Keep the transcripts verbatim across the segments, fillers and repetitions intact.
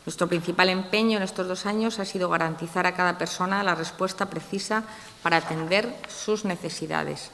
Nuestro principal empeño en estos dos años ha sido garantizar a cada persona la respuesta precisa para atender sus necesidades.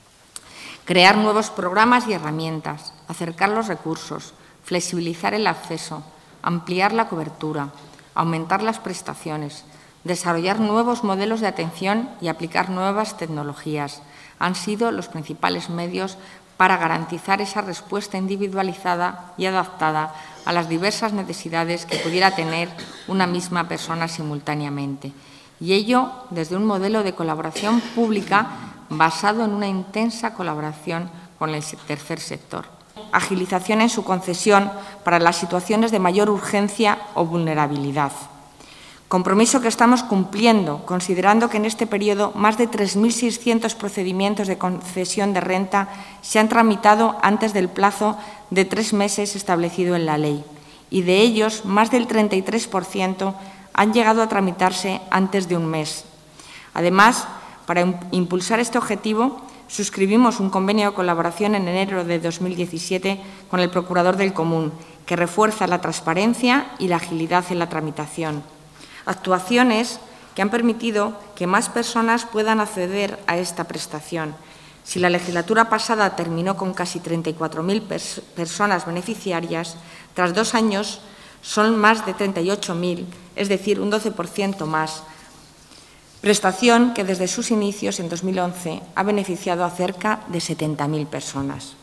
Crear nuevos programas y herramientas, acercar los recursos, flexibilizar el acceso, ampliar la cobertura, aumentar las prestaciones, desarrollar nuevos modelos de atención y aplicar nuevas tecnologías han sido los principales medios para garantizar esa respuesta individualizada y adaptada a las diversas necesidades que pudiera tener una misma persona simultáneamente. Y ello desde un modelo de colaboración pública basado en una intensa colaboración con el tercer sector. Agilización en su concesión para las situaciones de mayor urgencia o vulnerabilidad. Compromiso que estamos cumpliendo, considerando que en este periodo más de tres mil seiscientos procedimientos de concesión de renta se han tramitado antes del plazo de tres meses establecido en la ley, y de ellos más del treinta y tres por ciento han llegado a tramitarse antes de un mes. Además, para impulsar este objetivo, suscribimos un convenio de colaboración en enero de dos mil diecisiete con el Procurador del Común, que refuerza la transparencia y la agilidad en la tramitación. Actuaciones que han permitido que más personas puedan acceder a esta prestación. Si la legislatura pasada terminó con casi treinta y cuatro mil pers personas beneficiarias, tras dos años son más de treinta y ocho mil, es decir, un doce por ciento más. Prestación que desde sus inicios, en dos mil once, ha beneficiado a cerca de setenta mil personas.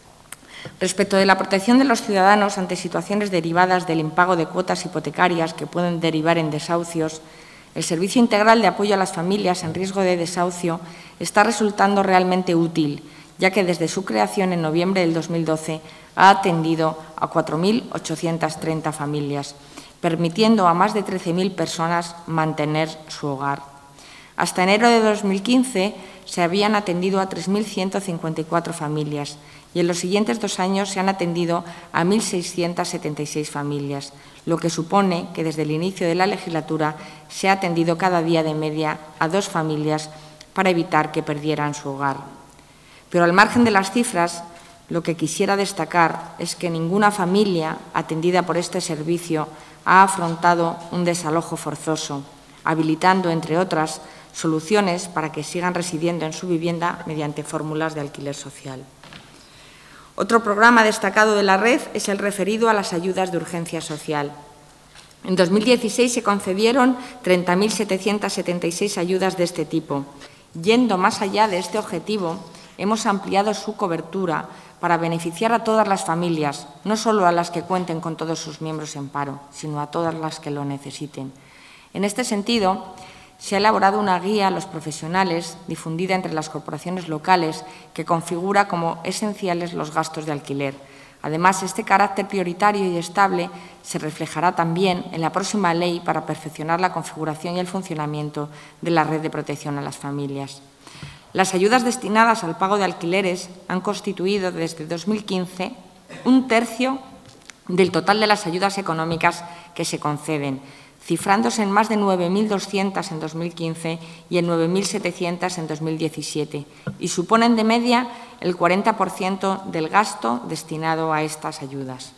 Respecto de la protección de los ciudadanos ante situaciones derivadas del impago de cuotas hipotecarias que pueden derivar en desahucios, el Servicio Integral de Apoyo a las Familias en Riesgo de Desahucio está resultando realmente útil, ya que desde su creación en noviembre del dos mil doce ha atendido a cuatro mil ochocientas treinta familias, permitiendo a más de trece mil personas mantener su hogar. Hasta enero de dos mil quince se habían atendido a tres mil ciento cincuenta y cuatro familias y en los siguientes dos años se han atendido a mil seiscientas setenta y seis familias, lo que supone que desde el inicio de la legislatura se ha atendido cada día de media a dos familias para evitar que perdieran su hogar. Pero al margen de las cifras, lo que quisiera destacar es que ninguna familia atendida por este servicio ha afrontado un desalojo forzoso, habilitando, entre otras, soluciones para que sigan residiendo en su vivienda mediante fórmulas de alquiler social. Otro programa destacado de la red es el referido a las ayudas de urgencia social. En dos mil dieciséis se concedieron treinta mil setecientas setenta y seis ayudas de este tipo. Yendo más allá de este objetivo, hemos ampliado su cobertura para beneficiar a todas las familias, no solo a las que cuenten con todos sus miembros en paro, sino a todas las que lo necesiten. En este sentido, se ha elaborado una guía a los profesionales, difundida entre las corporaciones locales, que configura como esenciales los gastos de alquiler. Además, este carácter prioritario y estable se reflejará también en la próxima ley para perfeccionar la configuración y el funcionamiento de la red de protección a las familias. Las ayudas destinadas al pago de alquileres han constituido desde dos mil quince un tercio del total de las ayudas económicas que se conceden, cifrándose en más de nueve mil doscientas en dos mil quince y en nueve mil setecientas en dos mil diecisiete, y suponen de media el cuarenta por ciento del gasto destinado a estas ayudas.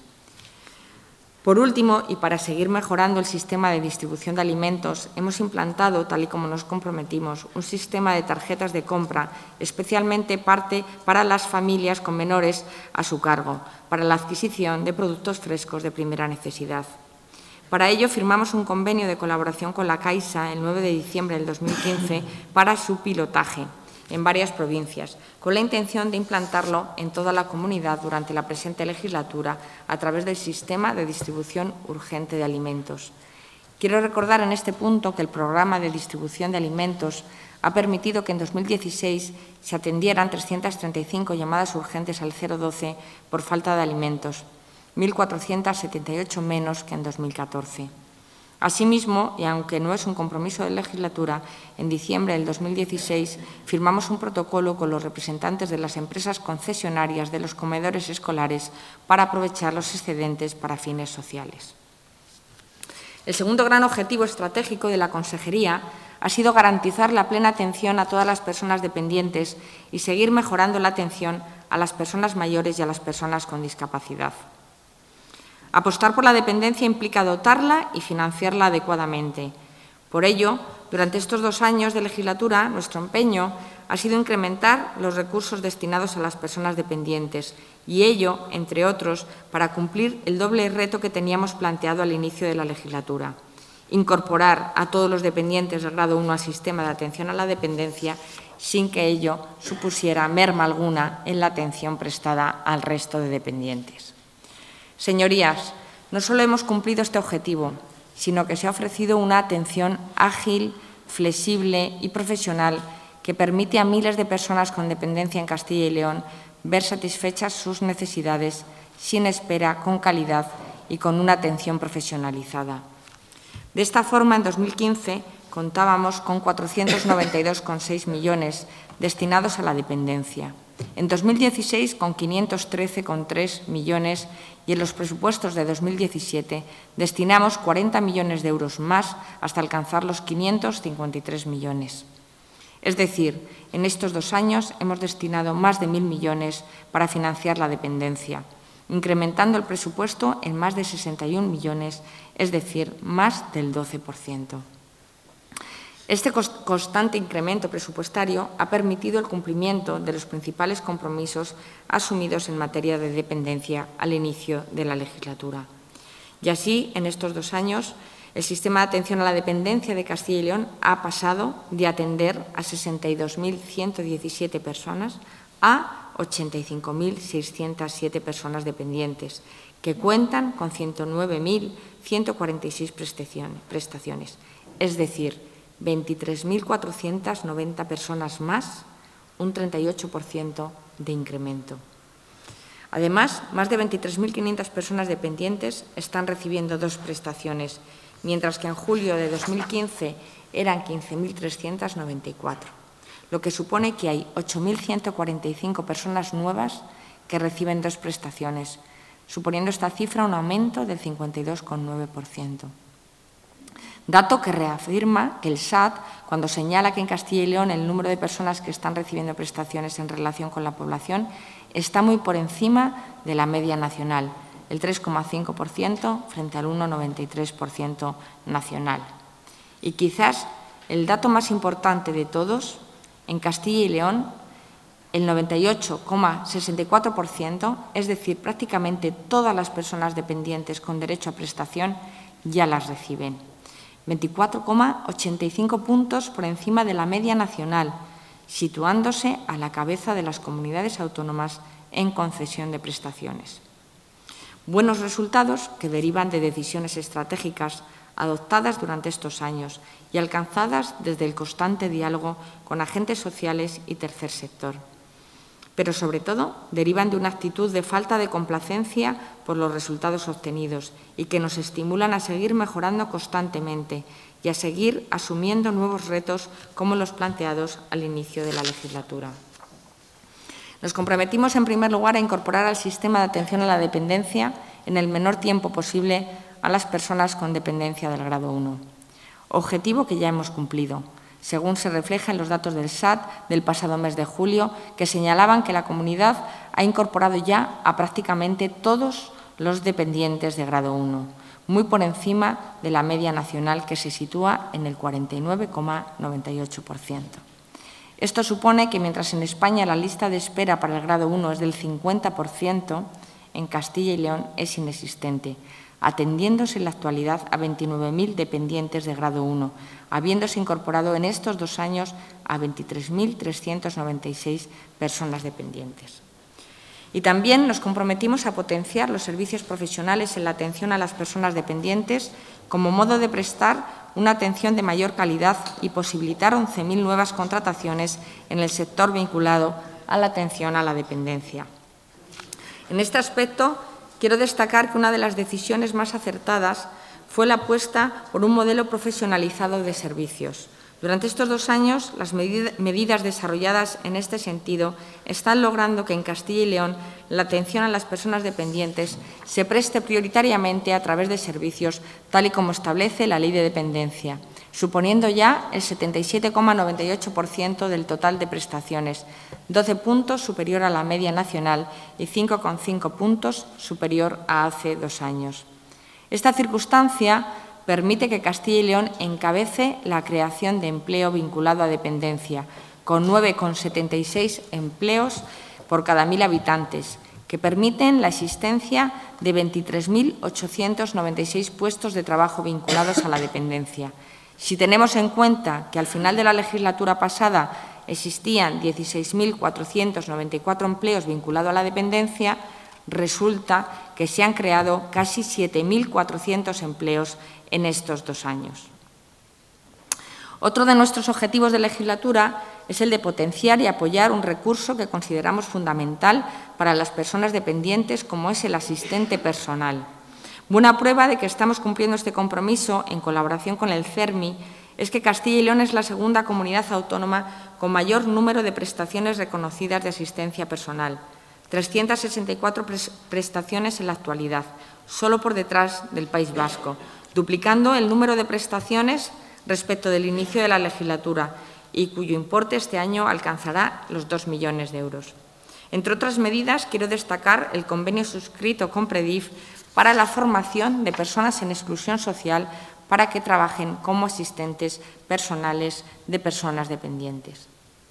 Por último, y para seguir mejorando el sistema de distribución de alimentos, hemos implantado, tal y como nos comprometimos, un sistema de tarjetas de compra, especialmente parte para las familias con menores a su cargo, para la adquisición de productos frescos de primera necesidad. Para ello, firmamos un convenio de colaboración con la Caixa el nueve de diciembre del dos mil quince para su pilotaje en varias provincias, con la intención de implantarlo en toda la comunidad durante la presente legislatura a través del sistema de distribución urgente de alimentos. Quiero recordar en este punto que el programa de distribución de alimentos ha permitido que en dos mil dieciséis se atendieran trescientas treinta y cinco llamadas urgentes al cero doce por falta de alimentos, mil cuatrocientas setenta y ocho menos que en dos mil catorce. Asimismo, y aunque no es un compromiso de legislatura, en diciembre del dos mil dieciséis firmamos un protocolo con los representantes de las empresas concesionarias de los comedores escolares para aprovechar los excedentes para fines sociales. El segundo gran objetivo estratégico de la Consejería ha sido garantizar la plena atención a todas las personas dependientes y seguir mejorando la atención a las personas mayores y a las personas con discapacidad. Apostar por la dependencia implica dotarla y financiarla adecuadamente. Por ello, durante estos dos años de legislatura, nuestro empeño ha sido incrementar los recursos destinados a las personas dependientes y ello, entre otros, para cumplir el doble reto que teníamos planteado al inicio de la legislatura: incorporar a todos los dependientes del grado uno al sistema de atención a la dependencia sin que ello supusiera merma alguna en la atención prestada al resto de dependientes. Señorías, no solo hemos cumplido este objetivo, sino que se ha ofrecido una atención ágil, flexible y profesional que permite a miles de personas con dependencia en Castilla y León ver satisfechas sus necesidades sin espera, con calidad y con una atención profesionalizada. De esta forma, en dos mil quince contábamos con cuatrocientos noventa y dos coma seis millones destinados a la dependencia. En dos mil dieciséis, con quinientos trece coma tres millones y en los presupuestos de dos mil diecisiete destinamos cuarenta millones de euros más hasta alcanzar los quinientos cincuenta y tres millones. Es decir, en estos dos años hemos destinado más de mil millones para financiar la dependencia, incrementando el presupuesto en más de sesenta y un millones, es decir, más del doce por ciento. Este constante incremento presupuestario ha permitido el cumplimiento de los principales compromisos asumidos en materia de dependencia al inicio de la legislatura. Y así, en estos dos años, el sistema de atención a la dependencia de Castilla y León ha pasado de atender a sesenta y dos mil ciento diecisiete personas a ochenta y cinco mil seiscientas siete personas dependientes, que cuentan con ciento nueve mil ciento cuarenta y seis prestaciones, es decir, veintitrés mil cuatrocientas noventa personas más, un treinta y ocho por ciento de incremento. Además, más de veintitrés mil quinientas personas dependientes están recibiendo dos prestaciones, mientras que en julio de dos mil quince eran quince mil trescientas noventa y cuatro, lo que supone que hay ocho mil ciento cuarenta y cinco personas nuevas que reciben dos prestaciones, suponiendo esta cifra un aumento del cincuenta y dos coma nueve por ciento. Dato que reafirma que el S A T, cuando señala que en Castilla y León el número de personas que están recibiendo prestaciones en relación con la población está muy por encima de la media nacional, el tres coma cinco por ciento frente al uno coma noventa y tres por ciento nacional. Y quizás el dato más importante de todos, en Castilla y León el noventa y ocho coma sesenta y cuatro por ciento, es decir, prácticamente todas las personas dependientes con derecho a prestación ya las reciben. veinticuatro coma ochenta y cinco puntos por encima de la media nacional, situándose a la cabeza de las comunidades autónomas en concesión de prestaciones. Buenos resultados que derivan de decisiones estratégicas adoptadas durante estos años y alcanzadas desde el constante diálogo con agentes sociales y tercer sector. Pero, sobre todo, derivan de una actitud de falta de complacencia por los resultados obtenidos y que nos estimulan a seguir mejorando constantemente y a seguir asumiendo nuevos retos como los planteados al inicio de la legislatura. Nos comprometimos, en primer lugar, a incorporar al sistema de atención a la dependencia en el menor tiempo posible a las personas con dependencia del grado uno, objetivo que ya hemos cumplido, según se refleja en los datos del S A T del pasado mes de julio, que señalaban que la comunidad ha incorporado ya a prácticamente todos los dependientes de grado uno, muy por encima de la media nacional, que se sitúa en el cuarenta y nueve coma noventa y ocho por ciento. Esto supone que, mientras en España la lista de espera para el grado uno es del cincuenta por ciento, en Castilla y León es inexistente, atendiéndose en la actualidad a veintinueve mil dependientes de grado uno, habiéndose incorporado en estos dos años a veintitrés mil trescientas noventa y seis personas dependientes. Y también nos comprometimos a potenciar los servicios profesionales en la atención a las personas dependientes como modo de prestar una atención de mayor calidad y posibilitar once mil nuevas contrataciones en el sector vinculado a la atención a la dependencia. En este aspecto, quiero destacar que una de las decisiones más acertadas fue la apuesta por un modelo profesionalizado de servicios. Durante estos dos años, las medidas desarrolladas en este sentido están logrando que en Castilla y León la atención a las personas dependientes se preste prioritariamente a través de servicios, tal y como establece la Ley de Dependencia, suponiendo ya el setenta y siete coma noventa y ocho por ciento del total de prestaciones, doce puntos superior a la media nacional y cinco coma cinco puntos superior a hace dos años. Esta circunstancia permite que Castilla y León encabece la creación de empleo vinculado a dependencia, con nueve coma setenta y seis empleos por cada mil habitantes, que permiten la existencia de veintitrés mil ochocientos noventa y seis puestos de trabajo vinculados a la dependencia. Si tenemos en cuenta que al final de la legislatura pasada existían dieciséis mil cuatrocientos noventa y cuatro empleos vinculados a la dependencia, resulta que se han creado casi siete mil cuatrocientos empleos en estos dos años. Otro de nuestros objetivos de legislatura es el de potenciar y apoyar un recurso que consideramos fundamental para las personas dependientes, como es el asistente personal. Buena prueba de que estamos cumpliendo este compromiso en colaboración con el CERMI es que Castilla y León es la segunda comunidad autónoma con mayor número de prestaciones reconocidas de asistencia personal, trescientas sesenta y cuatro prestaciones en la actualidad, solo por detrás del País Vasco, duplicando el número de prestaciones respecto del inicio de la legislatura y cuyo importe este año alcanzará los dos millones de euros. Entre otras medidas, quiero destacar el convenio suscrito con Predif para la formación de personas en exclusión social para que trabajen como asistentes personales de personas dependientes.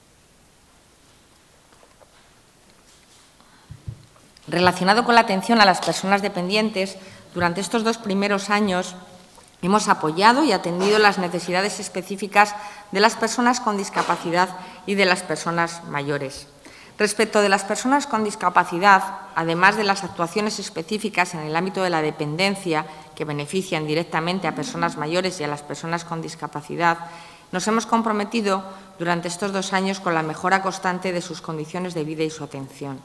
Relacionado con la atención a las personas dependientes, durante estos dos primeros años hemos apoyado y atendido las necesidades específicas de las personas con discapacidad y de las personas mayores. Respecto de las personas con discapacidad, además de las actuaciones específicas en el ámbito de la dependencia que benefician directamente a personas mayores y a las personas con discapacidad, nos hemos comprometido durante estos dos años con la mejora constante de sus condiciones de vida y su atención.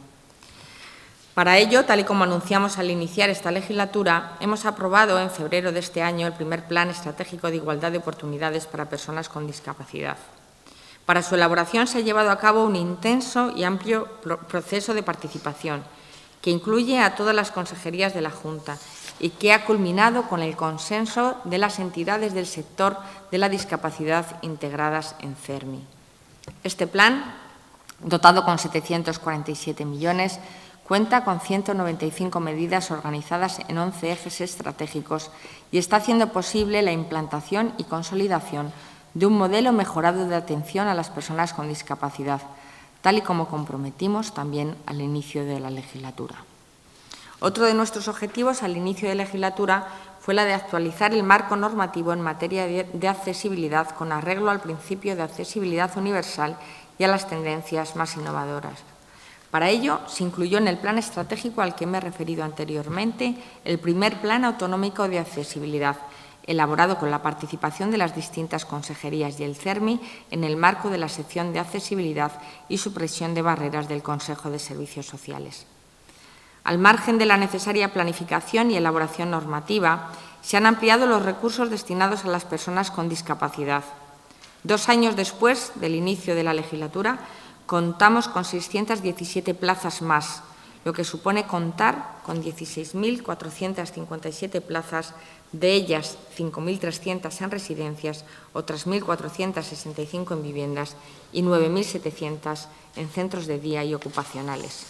Para ello, tal y como anunciamos al iniciar esta legislatura, hemos aprobado en febrero de este año el primer Plan Estratégico de Igualdad de Oportunidades para Personas con Discapacidad. Para su elaboración se ha llevado a cabo un intenso y amplio proceso de participación que incluye a todas las consejerías de la Junta y que ha culminado con el consenso de las entidades del sector de la discapacidad integradas en CERMI. Este plan, dotado con setecientos cuarenta y siete millones, cuenta con ciento noventa y cinco medidas organizadas en once ejes estratégicos y está haciendo posible la implantación y consolidación de un modelo mejorado de atención a las personas con discapacidad, tal y como comprometimos también al inicio de la legislatura. Otro de nuestros objetivos al inicio de la legislatura fue la de actualizar el marco normativo en materia de accesibilidad con arreglo al principio de accesibilidad universal y a las tendencias más innovadoras. Para ello, se incluyó en el plan estratégico al que me he referido anteriormente el primer Plan Autonómico de Accesibilidad, elaborado con la participación de las distintas consejerías y el CERMI en el marco de la sección de accesibilidad y supresión de barreras del Consejo de Servicios Sociales. Al margen de la necesaria planificación y elaboración normativa, se han ampliado los recursos destinados a las personas con discapacidad. Dos años después del inicio de la legislatura, contamos con seiscientas diecisiete plazas más, lo que supone contar con dieciséis mil cuatrocientas cincuenta y siete plazas, de ellas cinco mil trescientas en residencias, otras mil cuatrocientas sesenta y cinco en viviendas y nueve mil setecientas en centros de día y ocupacionales.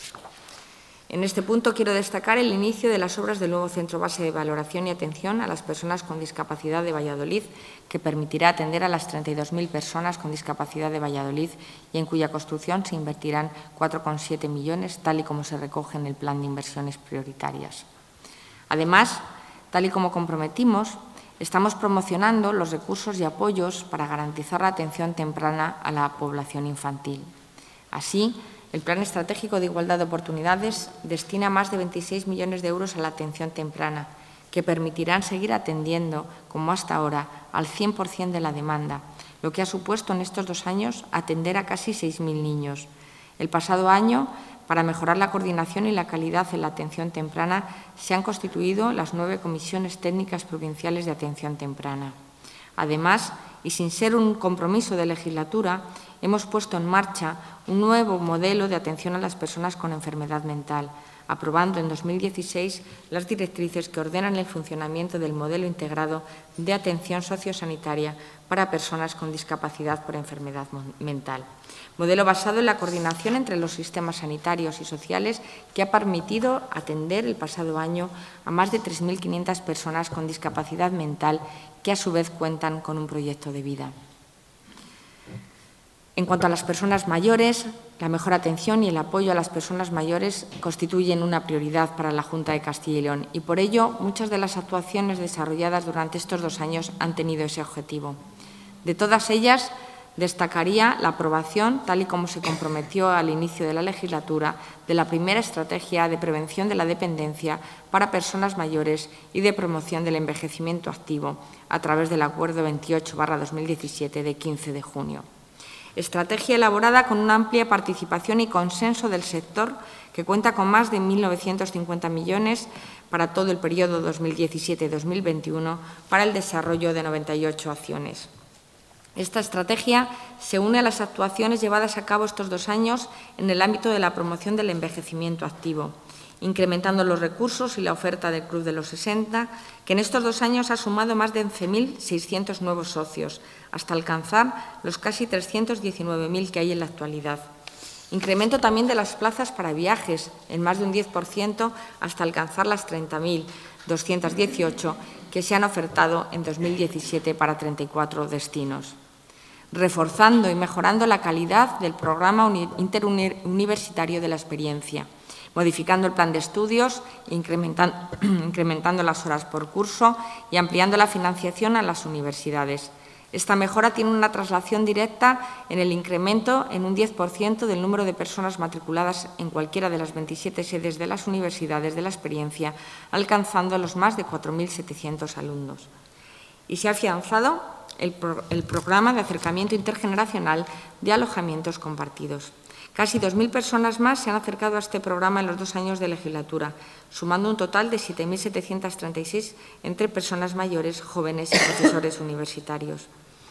En este punto quiero destacar el inicio de las obras del nuevo Centro Base de Valoración y Atención a las Personas con Discapacidad de Valladolid, que permitirá atender a las treinta y dos mil personas con discapacidad de Valladolid y en cuya construcción se invertirán cuatro coma siete millones, tal y como se recoge en el Plan de Inversiones Prioritarias. Además, tal y como comprometimos, estamos promocionando los recursos y apoyos para garantizar la atención temprana a la población infantil. Así, el Plan Estratégico de Igualdad de Oportunidades destina más de veintiséis millones de euros a la atención temprana, que permitirán seguir atendiendo, como hasta ahora, al cien por cien de la demanda, lo que ha supuesto en estos dos años atender a casi seis mil niños. El pasado año, para mejorar la coordinación y la calidad en la atención temprana, se han constituido las nueve comisiones técnicas provinciales de atención temprana. Además, y sin ser un compromiso de legislatura, hemos puesto en marcha un nuevo modelo de atención a las personas con enfermedad mental, aprobando en dos mil dieciséis las directrices que ordenan el funcionamiento del modelo integrado de atención sociosanitaria para personas con discapacidad por enfermedad mental. Modelo basado en la coordinación entre los sistemas sanitarios y sociales que ha permitido atender el pasado año a más de tres mil quinientas personas con discapacidad mental que a su vez cuentan con un proyecto de vida. En cuanto a las personas mayores, la mejor atención y el apoyo a las personas mayores constituyen una prioridad para la Junta de Castilla y León y, por ello, muchas de las actuaciones desarrolladas durante estos dos años han tenido ese objetivo. De todas ellas, destacaría la aprobación, tal y como se comprometió al inicio de la legislatura, de la primera estrategia de prevención de la dependencia para personas mayores y de promoción del envejecimiento activo, a través del Acuerdo veintiocho barra dos mil diecisiete de quince de junio. Estrategia elaborada con una amplia participación y consenso del sector, que cuenta con más de mil novecientos cincuenta millones para todo el periodo dos mil diecisiete dos mil veintiuno para el desarrollo de noventa y ocho acciones. Esta estrategia se une a las actuaciones llevadas a cabo estos dos años en el ámbito de la promoción del envejecimiento activo, incrementando los recursos y la oferta del Club de los sesenta, que en estos dos años ha sumado más de once mil seiscientos nuevos socios, hasta alcanzar los casi trescientos diecinueve mil que hay en la actualidad. Incremento también de las plazas para viajes, en más de un diez por ciento, hasta alcanzar las treinta mil doscientos dieciocho que se han ofertado en dos mil diecisiete para treinta y cuatro destinos. Reforzando y mejorando la calidad del programa interuniversitario de la experiencia, modificando el plan de estudios, incrementando, incrementando las horas por curso y ampliando la financiación a las universidades. Esta mejora tiene una traslación directa en el incremento en un diez por ciento del número de personas matriculadas en cualquiera de las veintisiete sedes de las universidades de la experiencia, alcanzando los más de cuatro mil setecientos alumnos. Y se ha afianzado el, pro, el programa de acercamiento intergeneracional de alojamientos compartidos. Casi dos mil personas más se han acercado a este programa en los dos años de legislatura, sumando un total de siete mil setecientos treinta y seis entre personas mayores, jóvenes y profesores universitarios.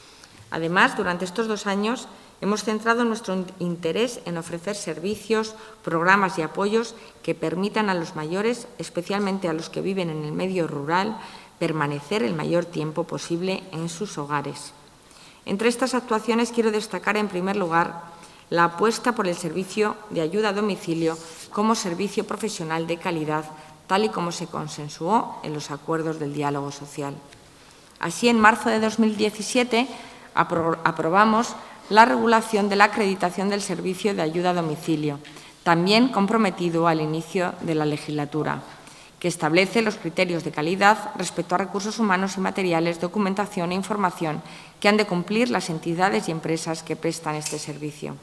Además, durante estos dos años hemos centrado nuestro interés en ofrecer servicios, programas y apoyos que permitan a los mayores, especialmente a los que viven en el medio rural, permanecer el mayor tiempo posible en sus hogares. Entre estas actuaciones quiero destacar, en primer lugar, la apuesta por el servicio de ayuda a domicilio como servicio profesional de calidad, tal y como se consensuó en los acuerdos del diálogo social. Así, en marzo de dos mil diecisiete, apro- aprobamos la regulación de la acreditación del servicio de ayuda a domicilio, también comprometido al inicio de la legislatura, que establece los criterios de calidad respecto a recursos humanos y materiales, documentación e información que han de cumplir las entidades y empresas que prestan este servicio.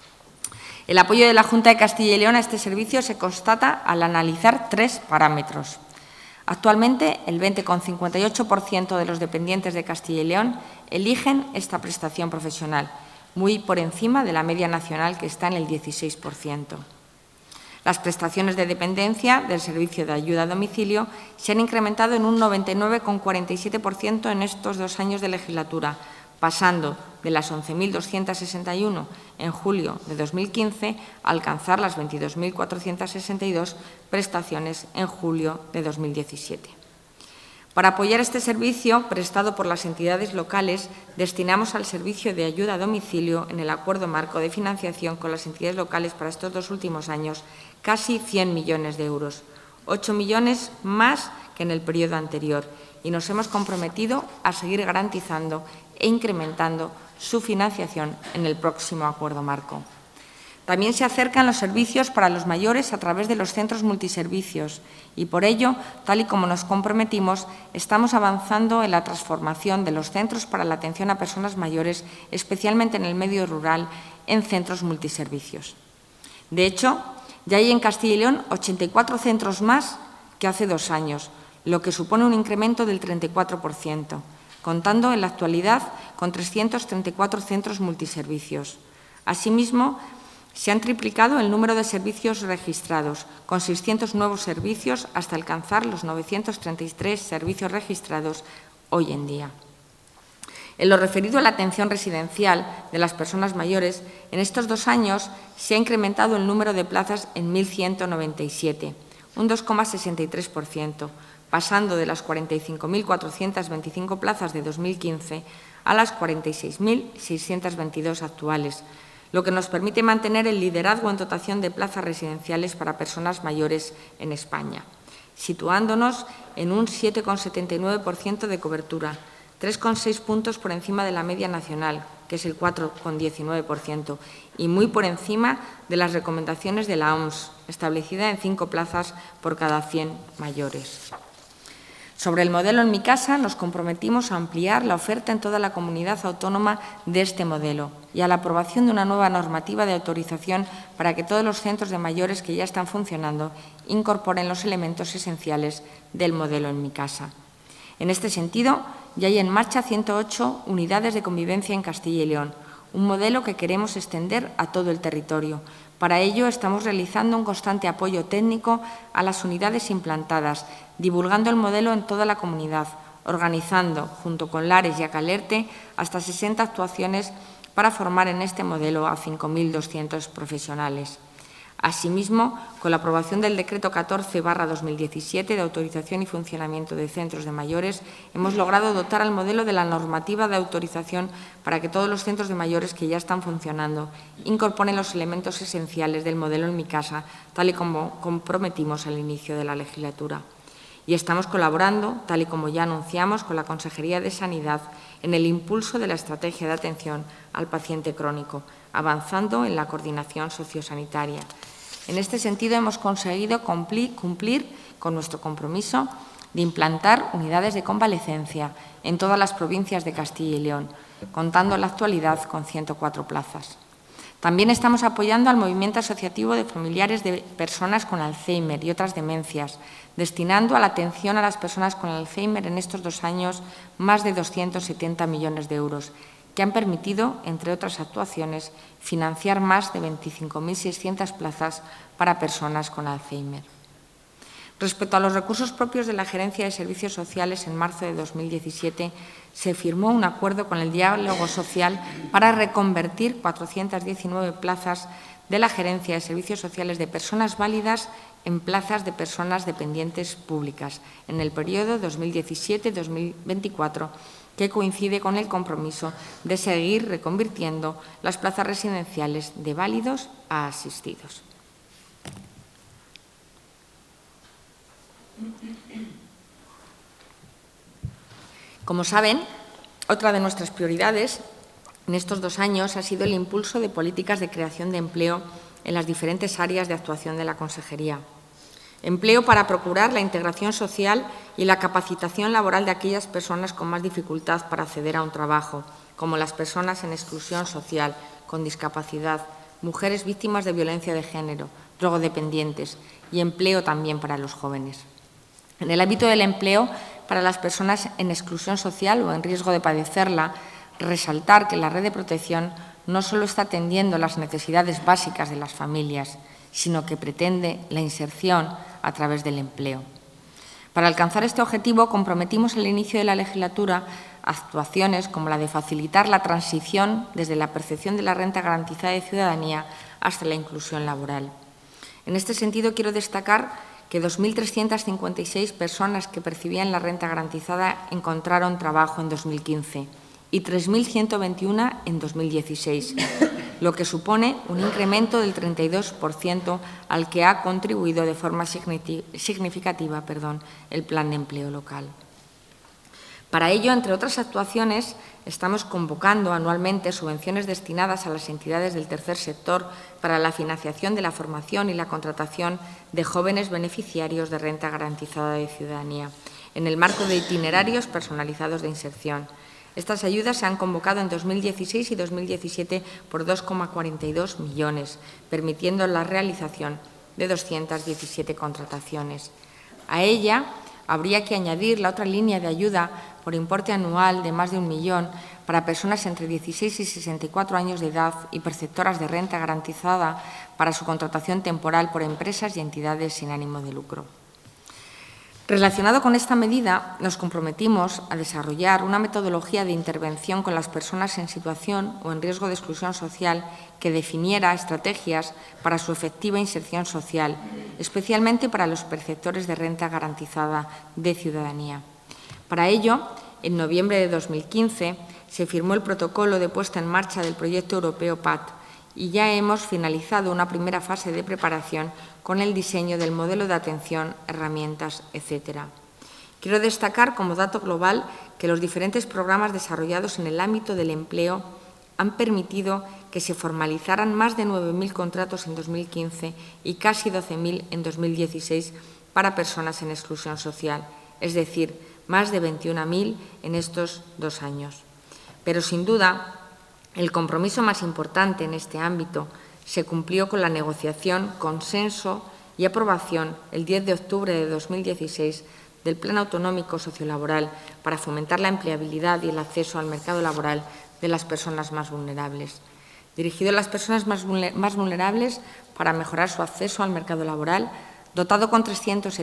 El apoyo de la Junta de Castilla y León a este servicio se constata al analizar tres parámetros. Actualmente, el veinte coma cincuenta y ocho por ciento de los dependientes de Castilla y León eligen esta prestación profesional, muy por encima de la media nacional, que está en el dieciséis por ciento. Las prestaciones de dependencia del servicio de ayuda a domicilio se han incrementado en un noventa y nueve coma cuarenta y siete por ciento en estos dos años de legislatura, pasando de las once mil doscientos sesenta y uno en julio de dos mil quince a alcanzar las veintidós mil cuatrocientos sesenta y dos prestaciones en julio de dos mil diecisiete. Para apoyar este servicio prestado por las entidades locales, destinamos al servicio de ayuda a domicilio, en el acuerdo marco de financiación con las entidades locales para estos dos últimos años, casi cien millones de euros, ocho millones más que en el periodo anterior, y nos hemos comprometido a seguir garantizando e incrementando su financiación en el próximo acuerdo marco. También se acercan los servicios para los mayores a través de los centros multiservicios y, por ello, tal y como nos comprometimos, estamos avanzando en la transformación de los centros para la atención a personas mayores, especialmente en el medio rural, en centros multiservicios. De hecho, ya hay en Castilla y León ochenta y cuatro centros más que hace dos años, lo que supone un incremento del treinta y cuatro por ciento, contando en la actualidad con trescientos treinta y cuatro centros multiservicios. Asimismo, se han triplicado el número de servicios registrados, con seiscientos nuevos servicios hasta alcanzar los novecientos treinta y tres servicios registrados hoy en día. En lo referido a la atención residencial de las personas mayores, en estos dos años se ha incrementado el número de plazas en mil ciento noventa y siete, un dos coma sesenta y tres por ciento, pasando de las cuarenta y cinco mil cuatrocientas veinticinco plazas de dos mil quince a las cuarenta y seis mil seiscientas veintidós actuales, lo que nos permite mantener el liderazgo en dotación de plazas residenciales para personas mayores en España, situándonos en un siete coma setenta y nueve por ciento de cobertura, tres coma seis puntos por encima de la media nacional, que es el cuatro coma diecinueve por ciento, y muy por encima de las recomendaciones de la O M S, establecida en cinco plazas por cada cien mayores. Sobre el modelo En mi casa, nos comprometimos a ampliar la oferta en toda la comunidad autónoma de este modelo y a la aprobación de una nueva normativa de autorización para que todos los centros de mayores que ya están funcionando incorporen los elementos esenciales del modelo En mi casa. En este sentido, ya hay en marcha ciento ocho unidades de convivencia en Castilla y León, un modelo que queremos extender a todo el territorio. Para ello, estamos realizando un constante apoyo técnico a las unidades implantadas, divulgando el modelo en toda la comunidad, organizando, junto con Lares y Acalerte, hasta sesenta actuaciones para formar en este modelo a cinco mil doscientos profesionales. Asimismo, con la aprobación del Decreto catorce barra dos mil diecisiete de autorización y funcionamiento de centros de mayores, hemos logrado dotar al modelo de la normativa de autorización para que todos los centros de mayores que ya están funcionando incorporen los elementos esenciales del modelo En mi casa, tal y como comprometimos al inicio de la legislatura. Y estamos colaborando, tal y como ya anunciamos, con la Consejería de Sanidad en el impulso de la estrategia de atención al paciente crónico, avanzando en la coordinación sociosanitaria. En este sentido, hemos conseguido cumplir, cumplir con nuestro compromiso de implantar unidades de convalecencia en todas las provincias de Castilla y León, contando en la actualidad con ciento cuatro plazas. También estamos apoyando al movimiento asociativo de familiares de personas con Alzheimer y otras demencias, destinando a la atención a las personas con Alzheimer en estos dos años más de doscientos setenta millones de euros, que han permitido, entre otras actuaciones, financiar más de veinticinco mil seiscientas plazas para personas con Alzheimer. Respecto a los recursos propios de la Gerencia de Servicios Sociales, en marzo de dos mil diecisiete se firmó un acuerdo con el Diálogo Social para reconvertir cuatrocientas diecinueve plazas de la Gerencia de Servicios Sociales de personas válidas en plazas de personas dependientes públicas en el periodo dos mil diecisiete dos mil veinticuatro, que coincide con el compromiso de seguir reconvirtiendo las plazas residenciales de válidos a asistidos. Como saben, otra de nuestras prioridades en estos dos años ha sido el impulso de políticas de creación de empleo en las diferentes áreas de actuación de la Consejería. Empleo para procurar la integración social y la capacitación laboral de aquellas personas con más dificultad para acceder a un trabajo, como las personas en exclusión social, con discapacidad, mujeres víctimas de violencia de género, drogodependientes, y empleo también para los jóvenes. En el ámbito del empleo para las personas en exclusión social o en riesgo de padecerla, resaltar que la red de protección no solo está atendiendo las necesidades básicas de las familias, sino que pretende la inserción a través del empleo. Para alcanzar este objetivo, comprometimos al inicio de la legislatura actuaciones como la de facilitar la transición desde la percepción de la renta garantizada de ciudadanía hasta la inclusión laboral. En este sentido, quiero destacar que dos mil trescientas cincuenta y seis personas que percibían la renta garantizada encontraron trabajo en dos mil quince y tres mil ciento veintiuno en dos mil dieciséis, lo que supone un incremento del treinta y dos por ciento al que ha contribuido de forma significativa perdón, el Plan de Empleo Local. Para ello, entre otras actuaciones, estamos convocando anualmente subvenciones destinadas a las entidades del tercer sector para la financiación de la formación y la contratación de jóvenes beneficiarios de renta garantizada de ciudadanía, en el marco de itinerarios personalizados de inserción. Estas ayudas se han convocado en dos mil dieciséis y dos mil diecisiete por dos coma cuarenta y dos millones, permitiendo la realización de doscientas diecisiete contrataciones. A ella habría que añadir la otra línea de ayuda por importe anual de más de un millón para personas entre dieciséis y sesenta y cuatro años de edad y perceptoras de renta garantizada para su contratación temporal por empresas y entidades sin ánimo de lucro. Relacionado con esta medida, nos comprometimos a desarrollar una metodología de intervención con las personas en situación o en riesgo de exclusión social que definiera estrategias para su efectiva inserción social, especialmente para los perceptores de renta garantizada de ciudadanía. Para ello, en noviembre de dos mil quince, se firmó el protocolo de puesta en marcha del proyecto europeo P A T y ya hemos finalizado una primera fase de preparación con el diseño del modelo de atención, herramientas, etcétera. Quiero destacar como dato global que los diferentes programas desarrollados en el ámbito del empleo han permitido que se formalizaran más de nueve mil contratos en dos mil quince y casi doce mil en dos mil dieciséis para personas en exclusión social, es decir, más de veintiún mil en estos dos años. Pero, sin duda, el compromiso más importante en este ámbito se cumplió con la negociación, consenso y aprobación el diez de octubre de dos mil dieciséis del Plan Autonómico Sociolaboral para fomentar la empleabilidad y el acceso al mercado laboral de las personas más vulnerables. Dirigido a las personas más vulnerables para mejorar su acceso al mercado laboral, dotado con trescientos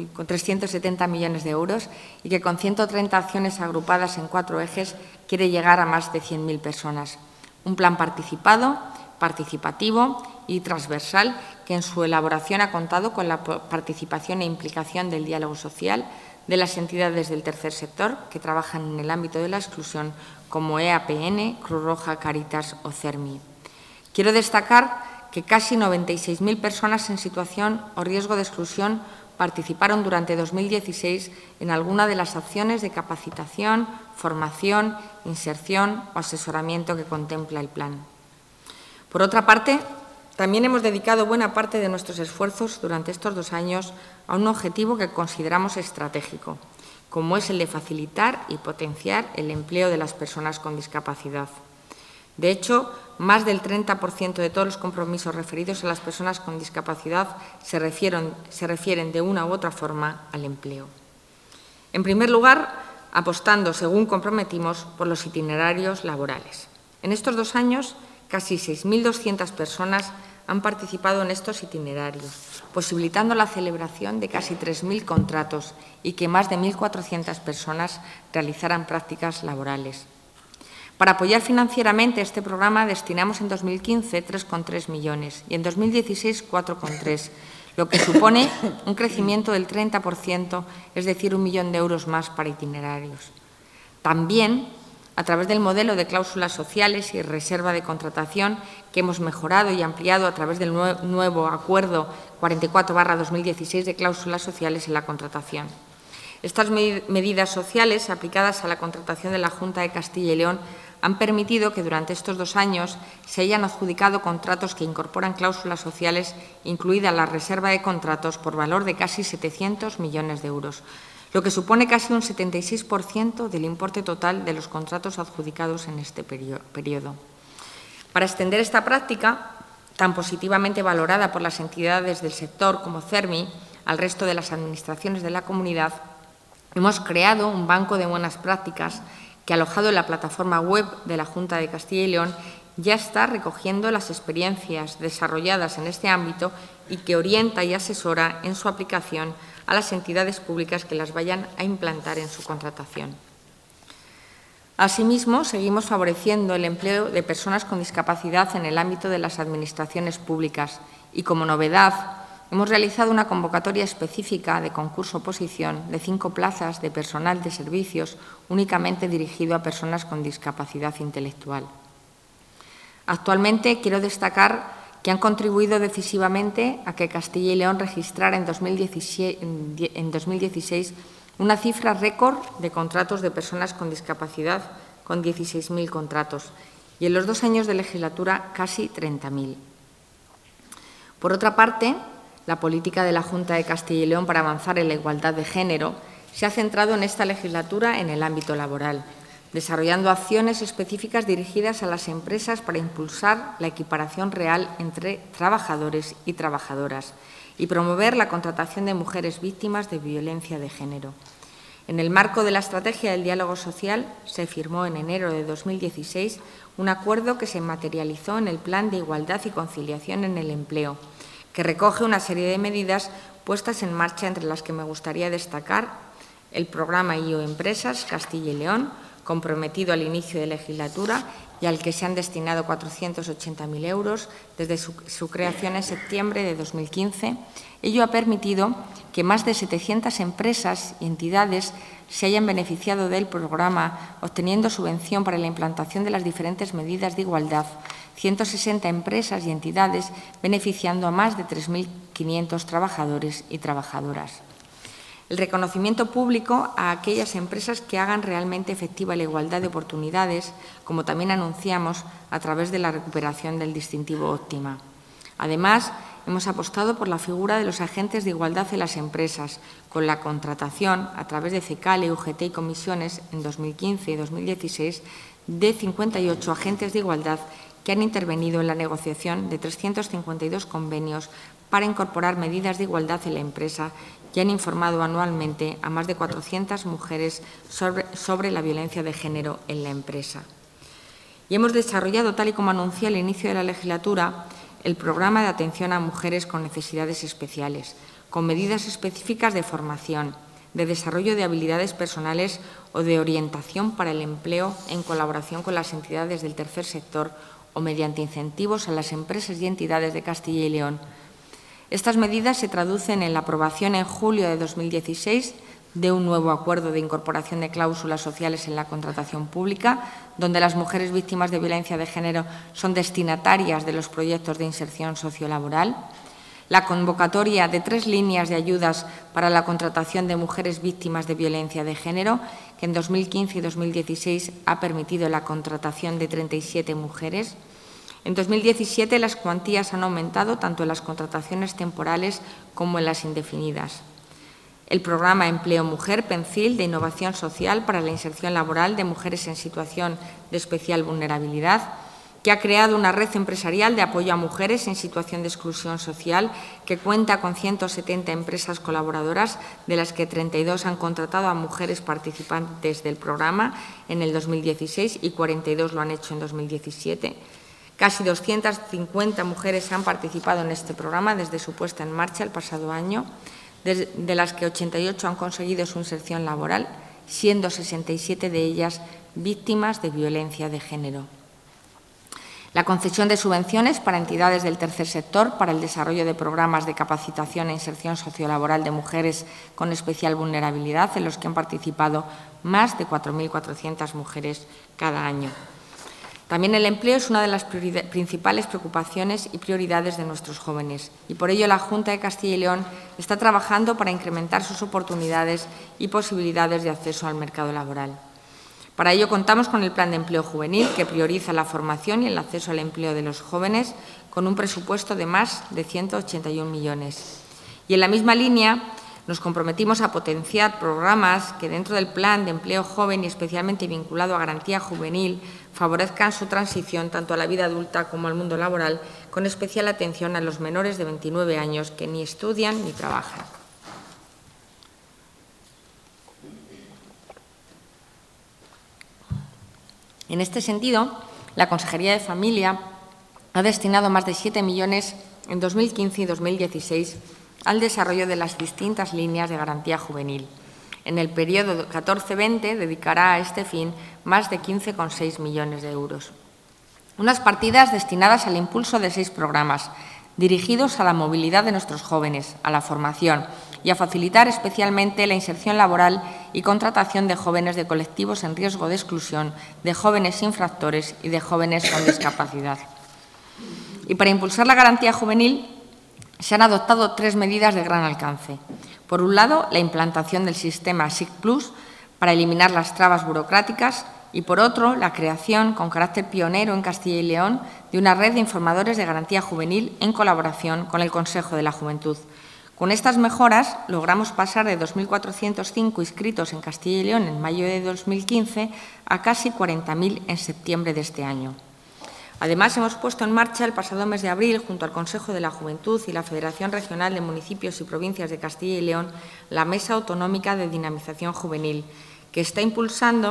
setenta millones de euros y que con ciento treinta acciones agrupadas en cuatro ejes quiere llegar a más de cien mil personas. Un plan participado, participativo y transversal que en su elaboración ha contado con la participación e implicación del diálogo social, de las entidades del tercer sector que trabajan en el ámbito de la exclusión como E A P N, Cruz Roja, Cáritas o CERMI. Quiero destacar que casi noventa y seis mil personas en situación o riesgo de exclusión participaron durante dos mil dieciséis en alguna de las acciones de capacitación, formación, inserción o asesoramiento que contempla el plan. Por otra parte, también hemos dedicado buena parte de nuestros esfuerzos durante estos dos años a un objetivo que consideramos estratégico, como es el de facilitar y potenciar el empleo de las personas con discapacidad. De hecho, más del treinta por ciento de todos los compromisos referidos a las personas con discapacidad se refieren, se refieren de una u otra forma al empleo. En primer lugar, apostando, según comprometimos, por los itinerarios laborales. En estos dos años, casi seis mil doscientas personas han participado en estos itinerarios, posibilitando la celebración de casi tres mil contratos y que más de mil cuatrocientas personas realizaran prácticas laborales. Para apoyar financieramente este programa destinamos en dos mil quince tres coma tres millones y en dos mil dieciséis cuatro coma tres, lo que supone un crecimiento del treinta por ciento, es decir, un millón de euros más para itinerarios. También, a través del modelo de cláusulas sociales y reserva de contratación que hemos mejorado y ampliado a través del nuevo Acuerdo cuarenta y cuatro barra dos mil dieciséis de cláusulas sociales en la contratación. Estas medidas sociales aplicadas a la contratación de la Junta de Castilla y León han permitido que durante estos dos años se hayan adjudicado contratos que incorporan cláusulas sociales, incluida la reserva de contratos, por valor de casi setecientos millones de euros, lo que supone casi un setenta y seis por ciento del importe total de los contratos adjudicados en este periodo. Para extender esta práctica, tan positivamente valorada por las entidades del sector como CERMI, al resto de las administraciones de la comunidad, hemos creado un banco de buenas prácticas que, alojado en la plataforma web de la Junta de Castilla y León, ya está recogiendo las experiencias desarrolladas en este ámbito y que orienta y asesora en su aplicación a las entidades públicas que las vayan a implantar en su contratación. Asimismo, seguimos favoreciendo el empleo de personas con discapacidad en el ámbito de las administraciones públicas y, como novedad, hemos realizado una convocatoria específica de concurso-oposición de cinco plazas de personal de servicios únicamente dirigido a personas con discapacidad intelectual. Actualmente, quiero destacar que han contribuido decisivamente a que Castilla y León registrara en dos mil dieciséis una cifra récord de contratos de personas con discapacidad, con dieciséis mil contratos, y en los dos años de legislatura casi treinta mil. Por otra parte, la política de la Junta de Castilla y León para avanzar en la igualdad de género se ha centrado en esta legislatura en el ámbito laboral, desarrollando acciones específicas dirigidas a las empresas para impulsar la equiparación real entre trabajadores y trabajadoras y promover la contratación de mujeres víctimas de violencia de género. En el marco de la estrategia del diálogo social, se firmó en enero de dos mil dieciséis un acuerdo que se materializó en el Plan de Igualdad y Conciliación en el Empleo, que recoge una serie de medidas puestas en marcha, entre las que me gustaría destacar el programa I O Empresas Castilla y León, comprometido al inicio de legislatura y al que se han destinado cuatrocientos ochenta mil euros desde su, su creación en septiembre de dos mil quince. Ello ha permitido que más de setecientas empresas y entidades se hayan beneficiado del programa, obteniendo subvención para la implantación de las diferentes medidas de igualdad, ciento sesenta empresas y entidades beneficiando a más de tres mil quinientos trabajadores y trabajadoras. El reconocimiento público a aquellas empresas que hagan realmente efectiva la igualdad de oportunidades, como también anunciamos a través de la recuperación del distintivo Óptima. Además, hemos apostado por la figura de los agentes de igualdad en las empresas, con la contratación, a través de CECALE, U G T y comisiones en dos mil quince y dos mil dieciséis, de cincuenta y ocho agentes de igualdad que han intervenido en la negociación de trescientos cincuenta y dos convenios para incorporar medidas de igualdad en la empresa y han informado anualmente a más de cuatrocientas mujeres sobre, sobre la violencia de género en la empresa. Y hemos desarrollado, tal y como anuncié al inicio de la legislatura, el programa de atención a mujeres con necesidades especiales, con medidas específicas de formación, de desarrollo de habilidades personales o de orientación para el empleo en colaboración con las entidades del tercer sector o mediante incentivos a las empresas y entidades de Castilla y León. Estas medidas se traducen en la aprobación en julio de dos mil dieciséis de un nuevo acuerdo de incorporación de cláusulas sociales en la contratación pública, donde las mujeres víctimas de violencia de género son destinatarias de los proyectos de inserción sociolaboral, la convocatoria de tres líneas de ayudas para la contratación de mujeres víctimas de violencia de género, que en dos mil quince y dos mil dieciséis ha permitido la contratación de treinta y siete mujeres. En dos mil diecisiete las cuantías han aumentado tanto en las contrataciones temporales como en las indefinidas. El programa Empleo Mujer Pencil de innovación social para la inserción laboral de mujeres en situación de especial vulnerabilidad, que ha creado una red empresarial de apoyo a mujeres en situación de exclusión social, que cuenta con ciento setenta empresas colaboradoras, de las que treinta y dos han contratado a mujeres participantes del programa en el dos mil dieciséis y cuarenta y dos lo han hecho en dos mil diecisiete. Casi doscientas cincuenta mujeres han participado en este programa desde su puesta en marcha el pasado año, de las que ochenta y ocho han conseguido su inserción laboral, siendo sesenta y siete de ellas víctimas de violencia de género. La concesión de subvenciones para entidades del tercer sector para el desarrollo de programas de capacitación e inserción sociolaboral de mujeres con especial vulnerabilidad, en los que han participado más de cuatro mil cuatrocientas mujeres cada año. También el empleo es una de las principales preocupaciones y prioridades de nuestros jóvenes, y por ello la Junta de Castilla y León está trabajando para incrementar sus oportunidades y posibilidades de acceso al mercado laboral. Para ello contamos con el Plan de Empleo Juvenil, que prioriza la formación y el acceso al empleo de los jóvenes, con un presupuesto de más de ciento ochenta y un millones. Y en la misma línea nos comprometimos a potenciar programas que dentro del Plan de Empleo Joven y especialmente vinculado a Garantía Juvenil favorezcan su transición tanto a la vida adulta como al mundo laboral, con especial atención a los menores de veintinueve años que ni estudian ni trabajan. En este sentido, la Consejería de Familia ha destinado más de siete millones en dos mil quince y dos mil dieciséis al desarrollo de las distintas líneas de garantía juvenil. En el periodo catorce veinte dedicará a este fin más de quince coma seis millones de euros. Unas partidas destinadas al impulso de seis programas, dirigidos a la movilidad de nuestros jóvenes, a la formación y a facilitar especialmente la inserción laboral y contratación de jóvenes de colectivos en riesgo de exclusión, de jóvenes infractores y de jóvenes con discapacidad. Y para impulsar la garantía juvenil se han adoptado tres medidas de gran alcance. Por un lado, la implantación del sistema S I C Plus para eliminar las trabas burocráticas y, por otro, la creación, con carácter pionero en Castilla y León, de una red de informadores de garantía juvenil en colaboración con el Consejo de la Juventud. Con estas mejoras logramos pasar de dos mil cuatrocientos cinco inscritos en Castilla y León en mayo de dos mil quince a casi cuarenta mil en septiembre de este año. Además, hemos puesto en marcha el pasado mes de abril, junto al Consejo de la Juventud y la Federación Regional de Municipios y Provincias de Castilla y León, la Mesa Autonómica de Dinamización Juvenil, que está impulsando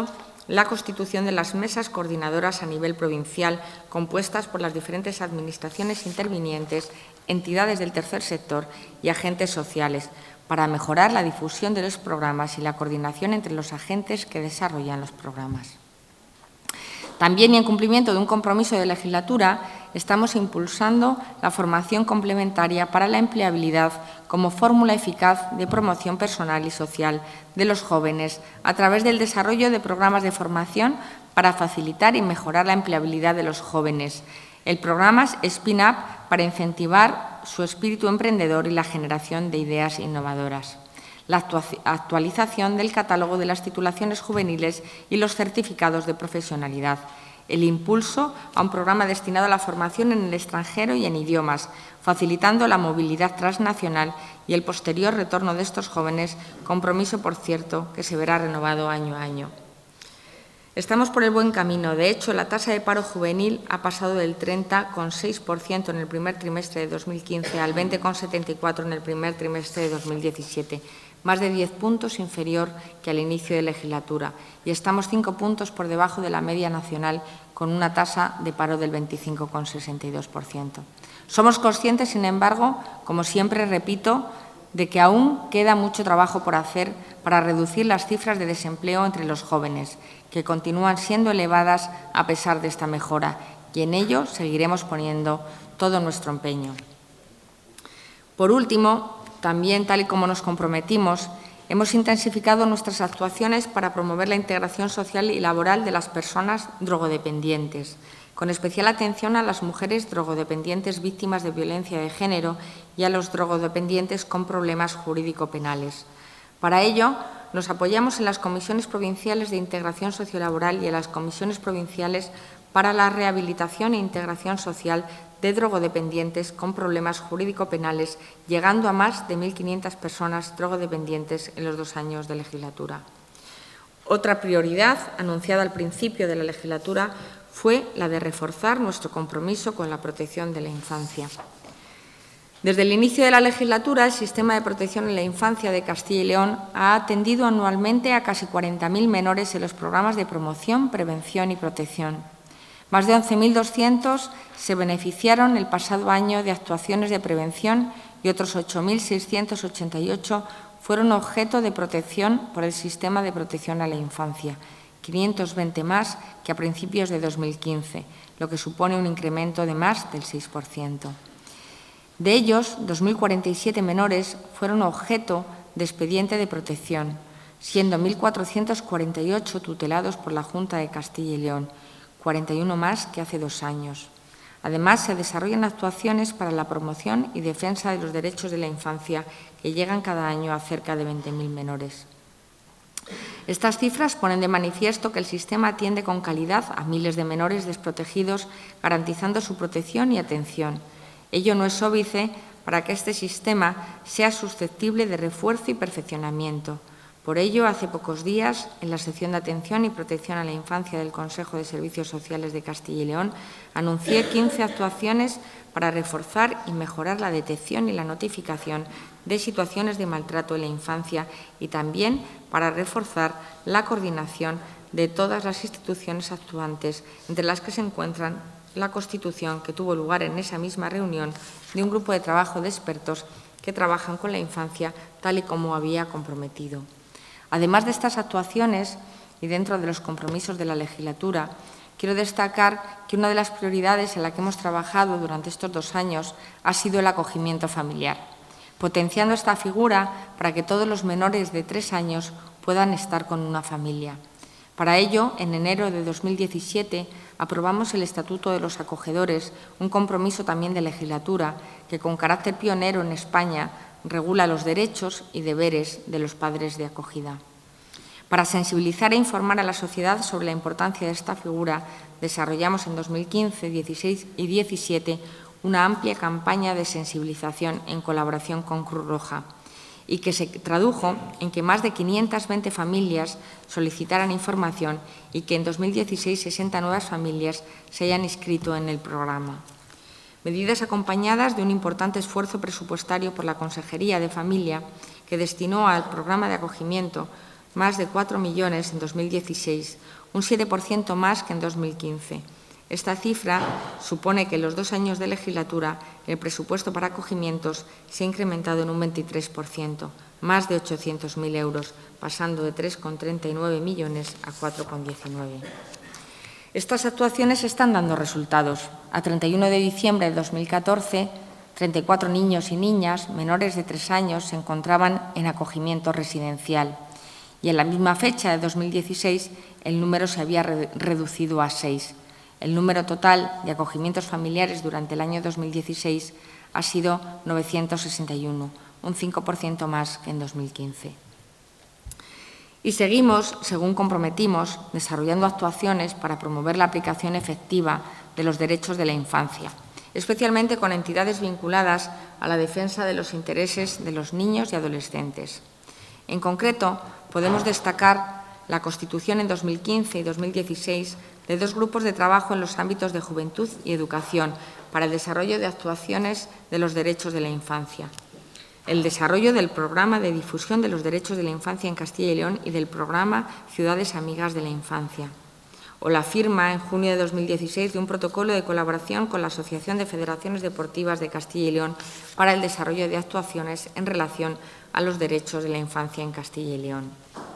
la constitución de las mesas coordinadoras a nivel provincial, compuestas por las diferentes administraciones intervinientes, entidades del tercer sector y agentes sociales, para mejorar la difusión de los programas y la coordinación entre los agentes que desarrollan los programas. También, y en cumplimiento de un compromiso de legislatura, estamos impulsando la formación complementaria para la empleabilidad como fórmula eficaz de promoción personal y social de los jóvenes a través del desarrollo de programas de formación para facilitar y mejorar la empleabilidad de los jóvenes. El programa Spin Up para incentivar su espíritu emprendedor y la generación de ideas innovadoras. La actualización del catálogo de las titulaciones juveniles y los certificados de profesionalidad. El impulso a un programa destinado a la formación en el extranjero y en idiomas, facilitando la movilidad transnacional y el posterior retorno de estos jóvenes, compromiso, por cierto, que se verá renovado año a año. Estamos por el buen camino. De hecho, la tasa de paro juvenil ha pasado del treinta coma seis por ciento en el primer trimestre de dos mil quince al veinte coma setenta y cuatro por ciento en el primer trimestre de dos mil diecisiete, más de diez puntos inferior que al inicio de legislatura, y estamos cinco puntos por debajo de la media nacional, con una tasa de paro del veinticinco coma sesenta y dos por ciento. Somos conscientes, sin embargo, como siempre repito, de que aún queda mucho trabajo por hacer para reducir las cifras de desempleo entre los jóvenes, que continúan siendo elevadas a pesar de esta mejora, y en ello seguiremos poniendo todo nuestro empeño. Por último, también, tal y como nos comprometimos, hemos intensificado nuestras actuaciones para promover la integración social y laboral de las personas drogodependientes, con especial atención a las mujeres drogodependientes víctimas de violencia de género y a los drogodependientes con problemas jurídico-penales. Para ello, nos apoyamos en las comisiones provinciales de integración sociolaboral y en las comisiones provinciales para la rehabilitación e integración social de drogodependientes con problemas jurídico-penales, llegando a más de mil quinientas personas drogodependientes en los dos años de legislatura. Otra prioridad, anunciada al principio de la legislatura, fue la de reforzar nuestro compromiso con la protección de la infancia. Desde el inicio de la legislatura, el Sistema de Protección en la Infancia de Castilla y León ha atendido anualmente a casi cuarenta mil menores en los programas de promoción, prevención y protección. Más de once mil doscientos se beneficiaron el pasado año de actuaciones de prevención y otros ocho mil seiscientos ochenta y ocho fueron objeto de protección por el Sistema de Protección a la Infancia, quinientos veinte más que a principios de dos mil quince, lo que supone un incremento de más del seis por ciento. De ellos, dos mil cuarenta y siete menores fueron objeto de expediente de protección, siendo mil cuatrocientos cuarenta y ocho tutelados por la Junta de Castilla y León, cuarenta y uno más que hace dos años. Además, se desarrollan actuaciones para la promoción y defensa de los derechos de la infancia, que llegan cada año a cerca de veinte mil menores. Estas cifras ponen de manifiesto que el sistema atiende con calidad a miles de menores desprotegidos, garantizando su protección y atención. Ello no es óbice para que este sistema sea susceptible de refuerzo y perfeccionamiento. Por ello, hace pocos días, en la sección de Atención y Protección a la Infancia del Consejo de Servicios Sociales de Castilla y León, anuncié quince actuaciones para reforzar y mejorar la detección y la notificación de situaciones de maltrato en la infancia y también para reforzar la coordinación de todas las instituciones actuantes, entre las que se encuentran la constitución, que tuvo lugar en esa misma reunión, de un grupo de trabajo de expertos que trabajan con la infancia, tal y como había comprometido. Además de estas actuaciones, y dentro de los compromisos de la legislatura, quiero destacar que una de las prioridades en la que hemos trabajado durante estos dos años ha sido el acogimiento familiar, potenciando esta figura para que todos los menores de tres años puedan estar con una familia. Para ello, en enero de dos mil diecisiete, aprobamos el Estatuto de los Acogedores, un compromiso también de legislatura que, con carácter pionero en España, regula los derechos y deberes de los padres de acogida. Para sensibilizar e informar a la sociedad sobre la importancia de esta figura, desarrollamos en dos mil quince, dieciséis y diecisiete una amplia campaña de sensibilización en colaboración con Cruz Roja, y que se tradujo en que más de quinientas veinte familias solicitaran información y que en dos mil dieciséis sesenta nuevas familias se hayan inscrito en el programa. Medidas acompañadas de un importante esfuerzo presupuestario por la Consejería de Familia, que destinó al programa de acogimiento más de cuatro millones en dos mil dieciséis, un siete por ciento más que en dos mil quince. Esta cifra supone que en los dos años de legislatura el presupuesto para acogimientos se ha incrementado en un veintitrés por ciento, más de ochocientos mil euros, pasando de tres coma treinta y nueve millones a cuatro coma diecinueve. Estas actuaciones están dando resultados. A treinta y uno de diciembre de dos mil catorce, treinta y cuatro niños y niñas menores de tres años se encontraban en acogimiento residencial y en la misma fecha de dos mil dieciséis el número se había re- reducido a seis. El número total de acogimientos familiares durante el año dos mil dieciséis ha sido novecientos sesenta y uno, un cinco por ciento más que en dos mil quince. Y seguimos, según comprometimos, desarrollando actuaciones para promover la aplicación efectiva de los derechos de la infancia, especialmente con entidades vinculadas a la defensa de los intereses de los niños y adolescentes. En concreto, podemos destacar la constitución en dos mil quince y dos mil dieciséis de dos grupos de trabajo en los ámbitos de juventud y educación para el desarrollo de actuaciones de los derechos de la infancia. El desarrollo del programa de difusión de los derechos de la infancia en Castilla y León y del programa Ciudades Amigas de la Infancia. O la firma en junio de dos mil dieciséis de un protocolo de colaboración con la Asociación de Federaciones Deportivas de Castilla y León para el desarrollo de actuaciones en relación a los derechos de la infancia en Castilla y León.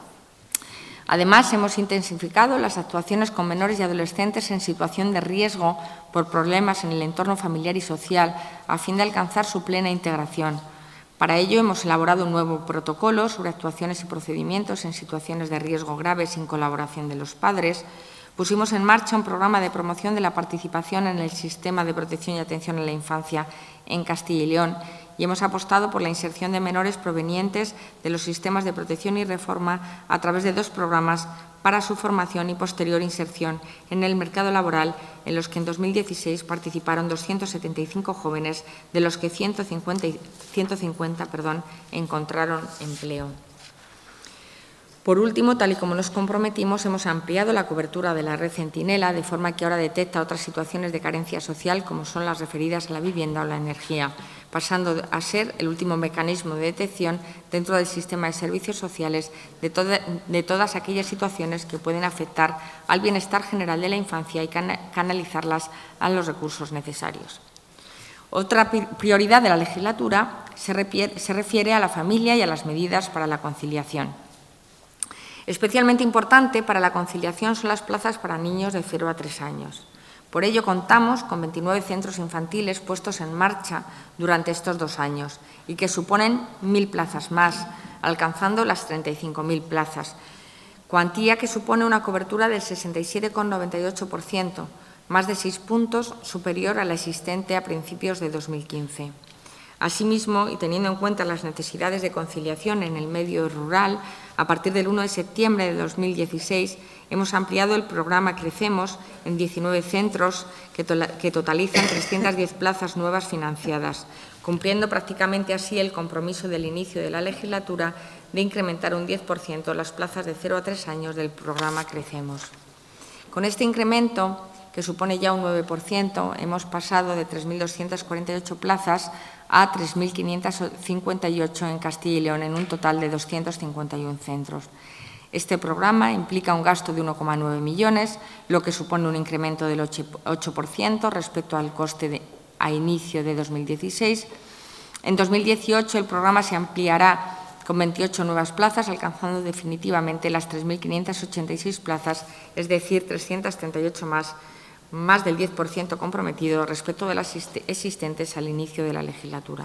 Además, hemos intensificado las actuaciones con menores y adolescentes en situación de riesgo por problemas en el entorno familiar y social a fin de alcanzar su plena integración. Para ello, hemos elaborado un nuevo protocolo sobre actuaciones y procedimientos en situaciones de riesgo grave sin colaboración de los padres. Pusimos en marcha un programa de promoción de la participación en el sistema de protección y atención a la infancia en Castilla y León y hemos apostado por la inserción de menores provenientes de los sistemas de protección y reforma a través de dos programas para su formación y posterior inserción en el mercado laboral, en los que en dos mil dieciséis participaron doscientos setenta y cinco jóvenes, de los que ciento cincuenta, ciento cincuenta perdón, encontraron empleo. Por último, tal y como nos comprometimos, hemos ampliado la cobertura de la red Centinela, de forma que ahora detecta otras situaciones de carencia social, como son las referidas a la vivienda o la energía, pasando a ser el último mecanismo de detección dentro del sistema de servicios sociales de, toda, de todas aquellas situaciones que pueden afectar al bienestar general de la infancia y canalizarlas a los recursos necesarios. Otra prioridad de la legislatura se refiere, se refiere a la familia y a las medidas para la conciliación. Especialmente importante para la conciliación son las plazas para niños de cero a tres años. Por ello, contamos con veintinueve centros infantiles puestos en marcha durante estos dos años y que suponen mil plazas más, alcanzando las treinta y cinco mil plazas, cuantía que supone una cobertura del sesenta y siete coma noventa y ocho por ciento, más de seis puntos superior a la existente a principios de dos mil quince. Asimismo, y teniendo en cuenta las necesidades de conciliación en el medio rural, a partir del uno de septiembre de dos mil dieciséis hemos ampliado el programa Crecemos en diecinueve centros que, to que totalizan trescientas diez plazas nuevas financiadas, cumpliendo prácticamente así el compromiso del inicio de la legislatura de incrementar un diez por ciento las plazas de cero a tres años del programa Crecemos. Con este incremento, que supone ya un nueve por ciento, hemos pasado de tres mil doscientas cuarenta y ocho plazas a tres mil quinientas cincuenta y ocho en Castilla y León, en un total de doscientos cincuenta y uno centros. Este programa implica un gasto de uno coma nueve millones, lo que supone un incremento del ocho por ciento respecto al coste de, a inicio de dos mil dieciséis. En dos mil dieciocho el programa se ampliará con veintiocho nuevas plazas, alcanzando definitivamente las tres mil quinientas ochenta y seis plazas, es decir, trescientas treinta y ocho más, más del diez por ciento comprometido respecto de las existentes al inicio de la legislatura.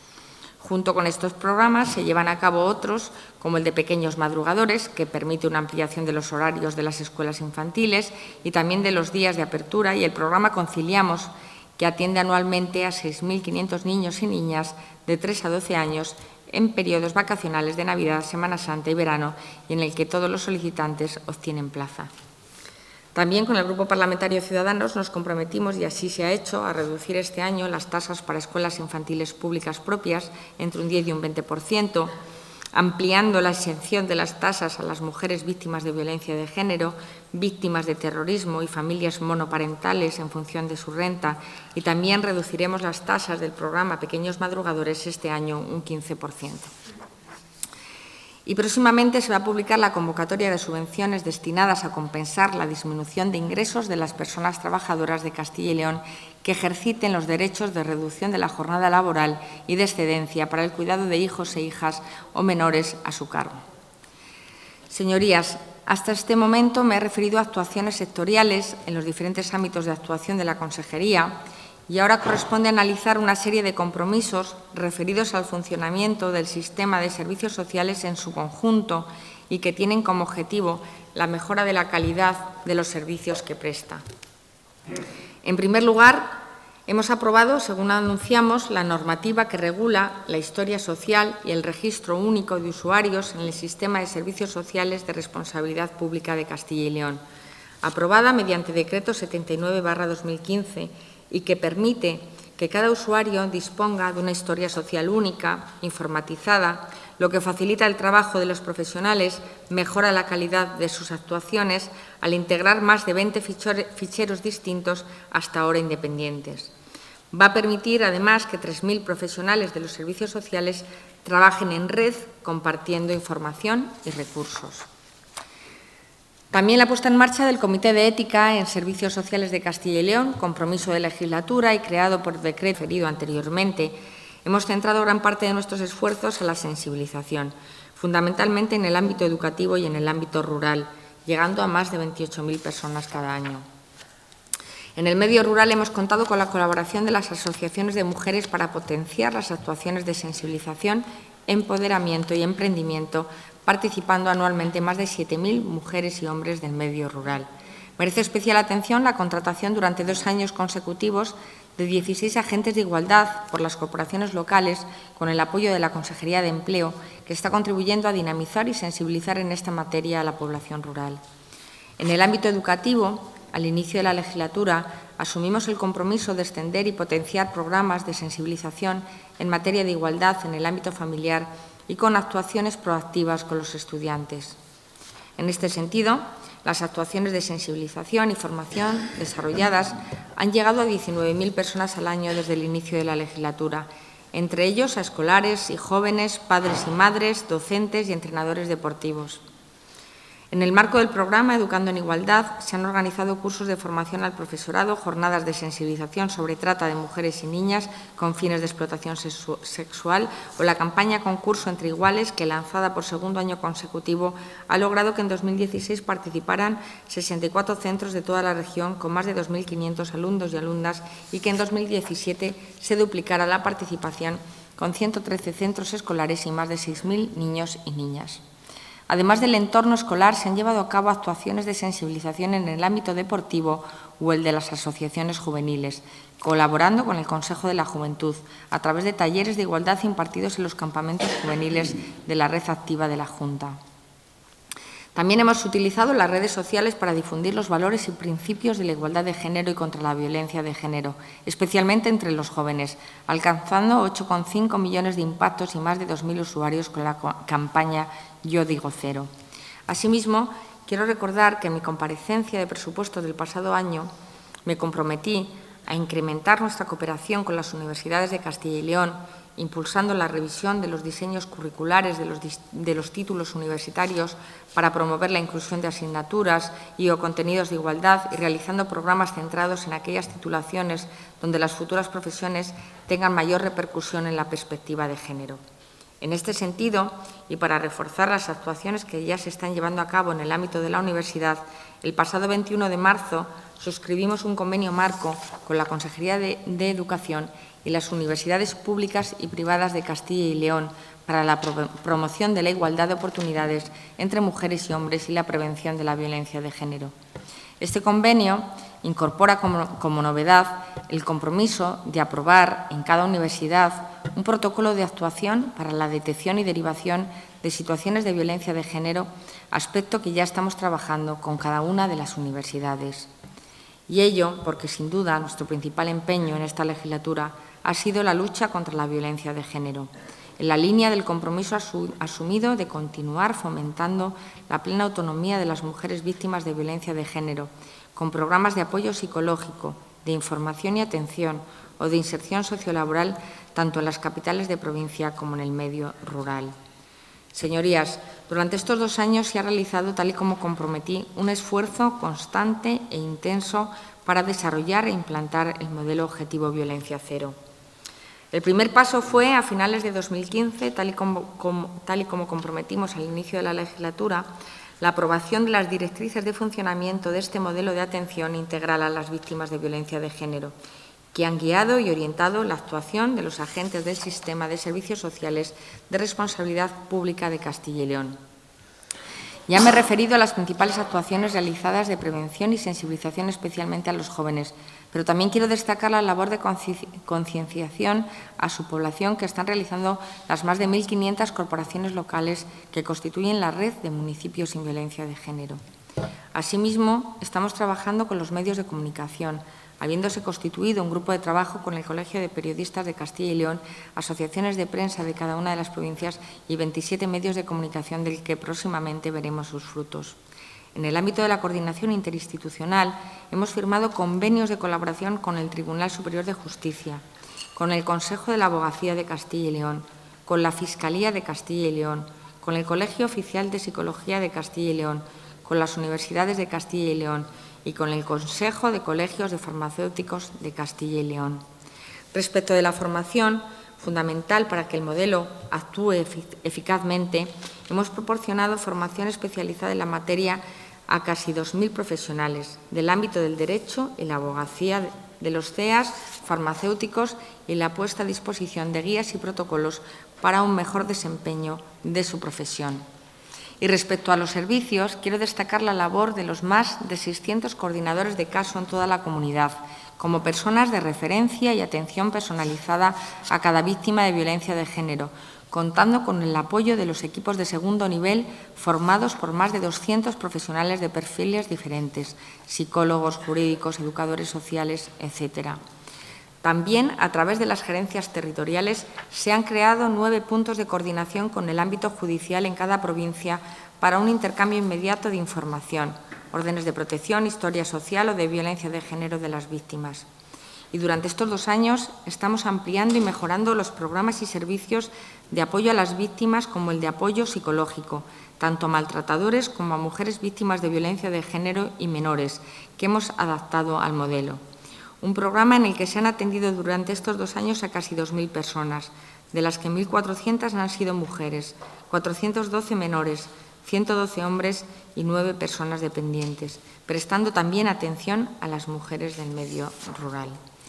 Junto con estos programas se llevan a cabo otros, como el de Pequeños Madrugadores, que permite una ampliación de los horarios de las escuelas infantiles y también de los días de apertura, y el programa Conciliamos, que atiende anualmente a seis mil quinientos niños y niñas de tres a doce años en periodos vacacionales de Navidad, Semana Santa y verano, y en el que todos los solicitantes obtienen plaza. También con el Grupo Parlamentario Ciudadanos nos comprometimos, y así se ha hecho, a reducir este año las tasas para escuelas infantiles públicas propias entre un diez y un veinte por ciento, ampliando la exención de las tasas a las mujeres víctimas de violencia de género, víctimas de terrorismo y familias monoparentales en función de su renta, y también reduciremos las tasas del programa Pequeños Madrugadores este año un quince por ciento. Y próximamente se va a publicar la convocatoria de subvenciones destinadas a compensar la disminución de ingresos de las personas trabajadoras de Castilla y León que ejerciten los derechos de reducción de la jornada laboral y de excedencia para el cuidado de hijos e hijas o menores a su cargo. Señorías, hasta este momento me he referido a actuaciones sectoriales en los diferentes ámbitos de actuación de la Consejería y ahora corresponde analizar una serie de compromisos referidos al funcionamiento del sistema de servicios sociales en su conjunto y que tienen como objetivo la mejora de la calidad de los servicios que presta. En primer lugar, hemos aprobado, según anunciamos, la normativa que regula la historia social y el registro único de usuarios en el sistema de servicios sociales de responsabilidad pública de Castilla y León, aprobada mediante Decreto setenta y nueve barra dos mil quince y que permite que cada usuario disponga de una historia social única, informatizada, lo que facilita el trabajo de los profesionales, mejora la calidad de sus actuaciones al integrar más de veinte ficheros distintos hasta ahora independientes. Va a permitir, además, que tres mil profesionales de los servicios sociales trabajen en red compartiendo información y recursos. También la puesta en marcha del Comité de Ética en Servicios Sociales de Castilla y León, compromiso de legislatura y creado por decreto referido anteriormente, hemos centrado gran parte de nuestros esfuerzos a la sensibilización, fundamentalmente en el ámbito educativo y en el ámbito rural, llegando a más de veintiocho mil personas cada año. En el medio rural hemos contado con la colaboración de las asociaciones de mujeres para potenciar las actuaciones de sensibilización, empoderamiento y emprendimiento, participando anualmente más de siete mil mujeres y hombres del medio rural. Merece especial atención la contratación durante dos años consecutivos de dieciséis agentes de igualdad por las corporaciones locales con el apoyo de la Consejería de Empleo, que está contribuyendo a dinamizar y sensibilizar en esta materia a la población rural. En el ámbito educativo, al inicio de la legislatura, asumimos el compromiso de extender y potenciar programas de sensibilización en materia de igualdad en el ámbito familiar y con actuaciones proactivas con los estudiantes. En este sentido, las actuaciones de sensibilización y formación desarrolladas han llegado a diecinueve mil personas al año desde el inicio de la legislatura, entre ellos a escolares y jóvenes, padres y madres, docentes y entrenadores deportivos. En el marco del programa Educando en Igualdad se han organizado cursos de formación al profesorado, jornadas de sensibilización sobre trata de mujeres y niñas con fines de explotación sexual o la campaña Concurso entre Iguales, que lanzada por segundo año consecutivo ha logrado que en dos mil dieciséis participaran sesenta y cuatro centros de toda la región con más de dos mil quinientos alumnos y alumnas y que en dos mil diecisiete se duplicara la participación con ciento trece centros escolares y más de seis mil niños y niñas. Además del entorno escolar, se han llevado a cabo actuaciones de sensibilización en el ámbito deportivo o el de las asociaciones juveniles, colaborando con el Consejo de la Juventud a través de talleres de igualdad impartidos en los campamentos juveniles de la red activa de la Junta. También hemos utilizado las redes sociales para difundir los valores y principios de la igualdad de género y contra la violencia de género, especialmente entre los jóvenes, alcanzando ocho coma cinco millones de impactos y más de dos mil usuarios con la campaña Yo digo cero. Asimismo, quiero recordar que en mi comparecencia de presupuestos del pasado año me comprometí a incrementar nuestra cooperación con las universidades de Castilla y León, impulsando la revisión de los diseños curriculares de los, de los títulos universitarios para promover la inclusión de asignaturas y o contenidos de igualdad y realizando programas centrados en aquellas titulaciones donde las futuras profesiones tengan mayor repercusión en la perspectiva de género. En este sentido, y para reforzar las actuaciones que ya se están llevando a cabo en el ámbito de la universidad, el pasado veintiuno de marzo suscribimos un convenio marco con la Consejería de, de Educación y las universidades públicas y privadas de Castilla y León para la pro promoción de la igualdad de oportunidades entre mujeres y hombres y la prevención de la violencia de género. Este convenio incorpora como, como novedad el compromiso de aprobar en cada universidad un protocolo de actuación para la detección y derivación de situaciones de violencia de género, aspecto que ya estamos trabajando con cada una de las universidades. Y ello porque, sin duda, nuestro principal empeño en esta legislatura ha sido la lucha contra la violencia de género, en la línea del compromiso asumido de continuar fomentando la plena autonomía de las mujeres víctimas de violencia de género, con programas de apoyo psicológico, de información y atención o de inserción sociolaboral, tanto en las capitales de provincia como en el medio rural. Señorías, durante estos dos años se ha realizado, tal y como comprometí, un esfuerzo constante e intenso para desarrollar e implantar el modelo Objetivo Violencia Cero. El primer paso fue, a finales de dos mil quince, tal y como, como, tal y como comprometimos al inicio de la legislatura, la aprobación de las directrices de funcionamiento de este modelo de atención integral a las víctimas de violencia de género, que han guiado y orientado la actuación de los agentes del sistema de servicios sociales de responsabilidad pública de Castilla y León. Ya me he referido a las principales actuaciones realizadas de prevención y sensibilización, especialmente a los jóvenes, pero también quiero destacar la labor de concienciación a su población que están realizando las más de mil quinientas corporaciones locales que constituyen la red de municipios sin violencia de género. Asimismo, estamos trabajando con los medios de comunicación, habiéndose constituido un grupo de trabajo con el Colegio de Periodistas de Castilla y León, asociaciones de prensa de cada una de las provincias y veintisiete medios de comunicación del que próximamente veremos sus frutos. En el ámbito de la coordinación interinstitucional, hemos firmado convenios de colaboración con el Tribunal Superior de Justicia, con el Consejo de la Abogacía de Castilla y León, con la Fiscalía de Castilla y León, con el Colegio Oficial de Psicología de Castilla y León, con las universidades de Castilla y León y con el Consejo de Colegios de Farmacéuticos de Castilla y León. Respecto de la formación, fundamental para que el modelo actúe eficazmente, hemos proporcionado formación especializada en la materia a casi dos mil profesionales del ámbito del derecho y la abogacía, de los C E A S, farmacéuticos y la puesta a disposición de guías y protocolos para un mejor desempeño de su profesión. Y respecto a los servicios, quiero destacar la labor de los más de seiscientos coordinadores de caso en toda la comunidad, como personas de referencia y atención personalizada a cada víctima de violencia de género, contando con el apoyo de los equipos de segundo nivel formados por más de doscientos profesionales de perfiles diferentes, psicólogos, jurídicos, educadores sociales, etcétera. También, a través de las gerencias territoriales, se han creado nueve puntos de coordinación con el ámbito judicial en cada provincia para un intercambio inmediato de información, órdenes de protección, historia social o de violencia de género de las víctimas. Y durante estos dos años estamos ampliando y mejorando los programas y servicios de apoyo a las víctimas como el de apoyo psicológico, tanto a maltratadores como a mujeres víctimas de violencia de género y menores, que hemos adaptado al modelo. Un programa en el que se han atendido durante estos dos años a casi dos mil personas, de las que mil cuatrocientas han sido mujeres, cuatrocientos doce menores, ciento doce hombres y nueve personas dependientes, prestando también atención a las mujeres del medio rural.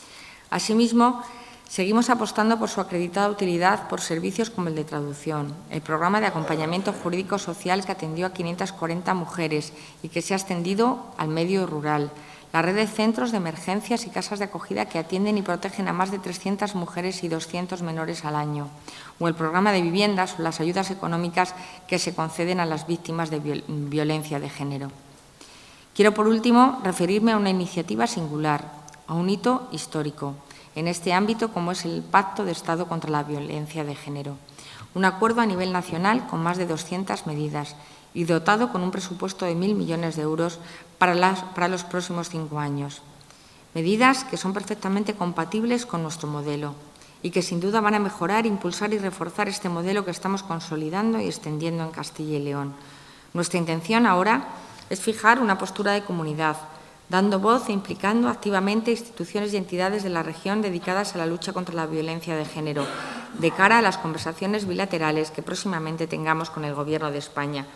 Asimismo, seguimos apostando por su acreditada utilidad por servicios como el de traducción, el programa de acompañamiento jurídico social que atendió a quinientas cuarenta mujeres y que se ha extendido al medio rural, la red de centros de emergencias y casas de acogida que atienden y protegen a más de trescientas mujeres y doscientos menores al año, o el programa de viviendas o las ayudas económicas que se conceden a las víctimas de viol- violencia de género. Quiero, por último, referirme a una iniciativa singular, a un hito histórico en este ámbito, como es el Pacto de Estado contra la Violencia de Género, un acuerdo a nivel nacional con más de doscientas medidas y dotado con un presupuesto de mil millones de euros para, las, para los próximos cinco años. Medidas que son perfectamente compatibles con nuestro modelo y que sin duda van a mejorar, impulsar y reforzar este modelo que estamos consolidando y extendiendo en Castilla y León. Nuestra intención ahora es fijar una postura de comunidad, dando voz e implicando activamente instituciones y entidades de la región dedicadas a la lucha contra la violencia de género, de cara a las conversaciones bilaterales que próximamente tengamos con el Gobierno de España.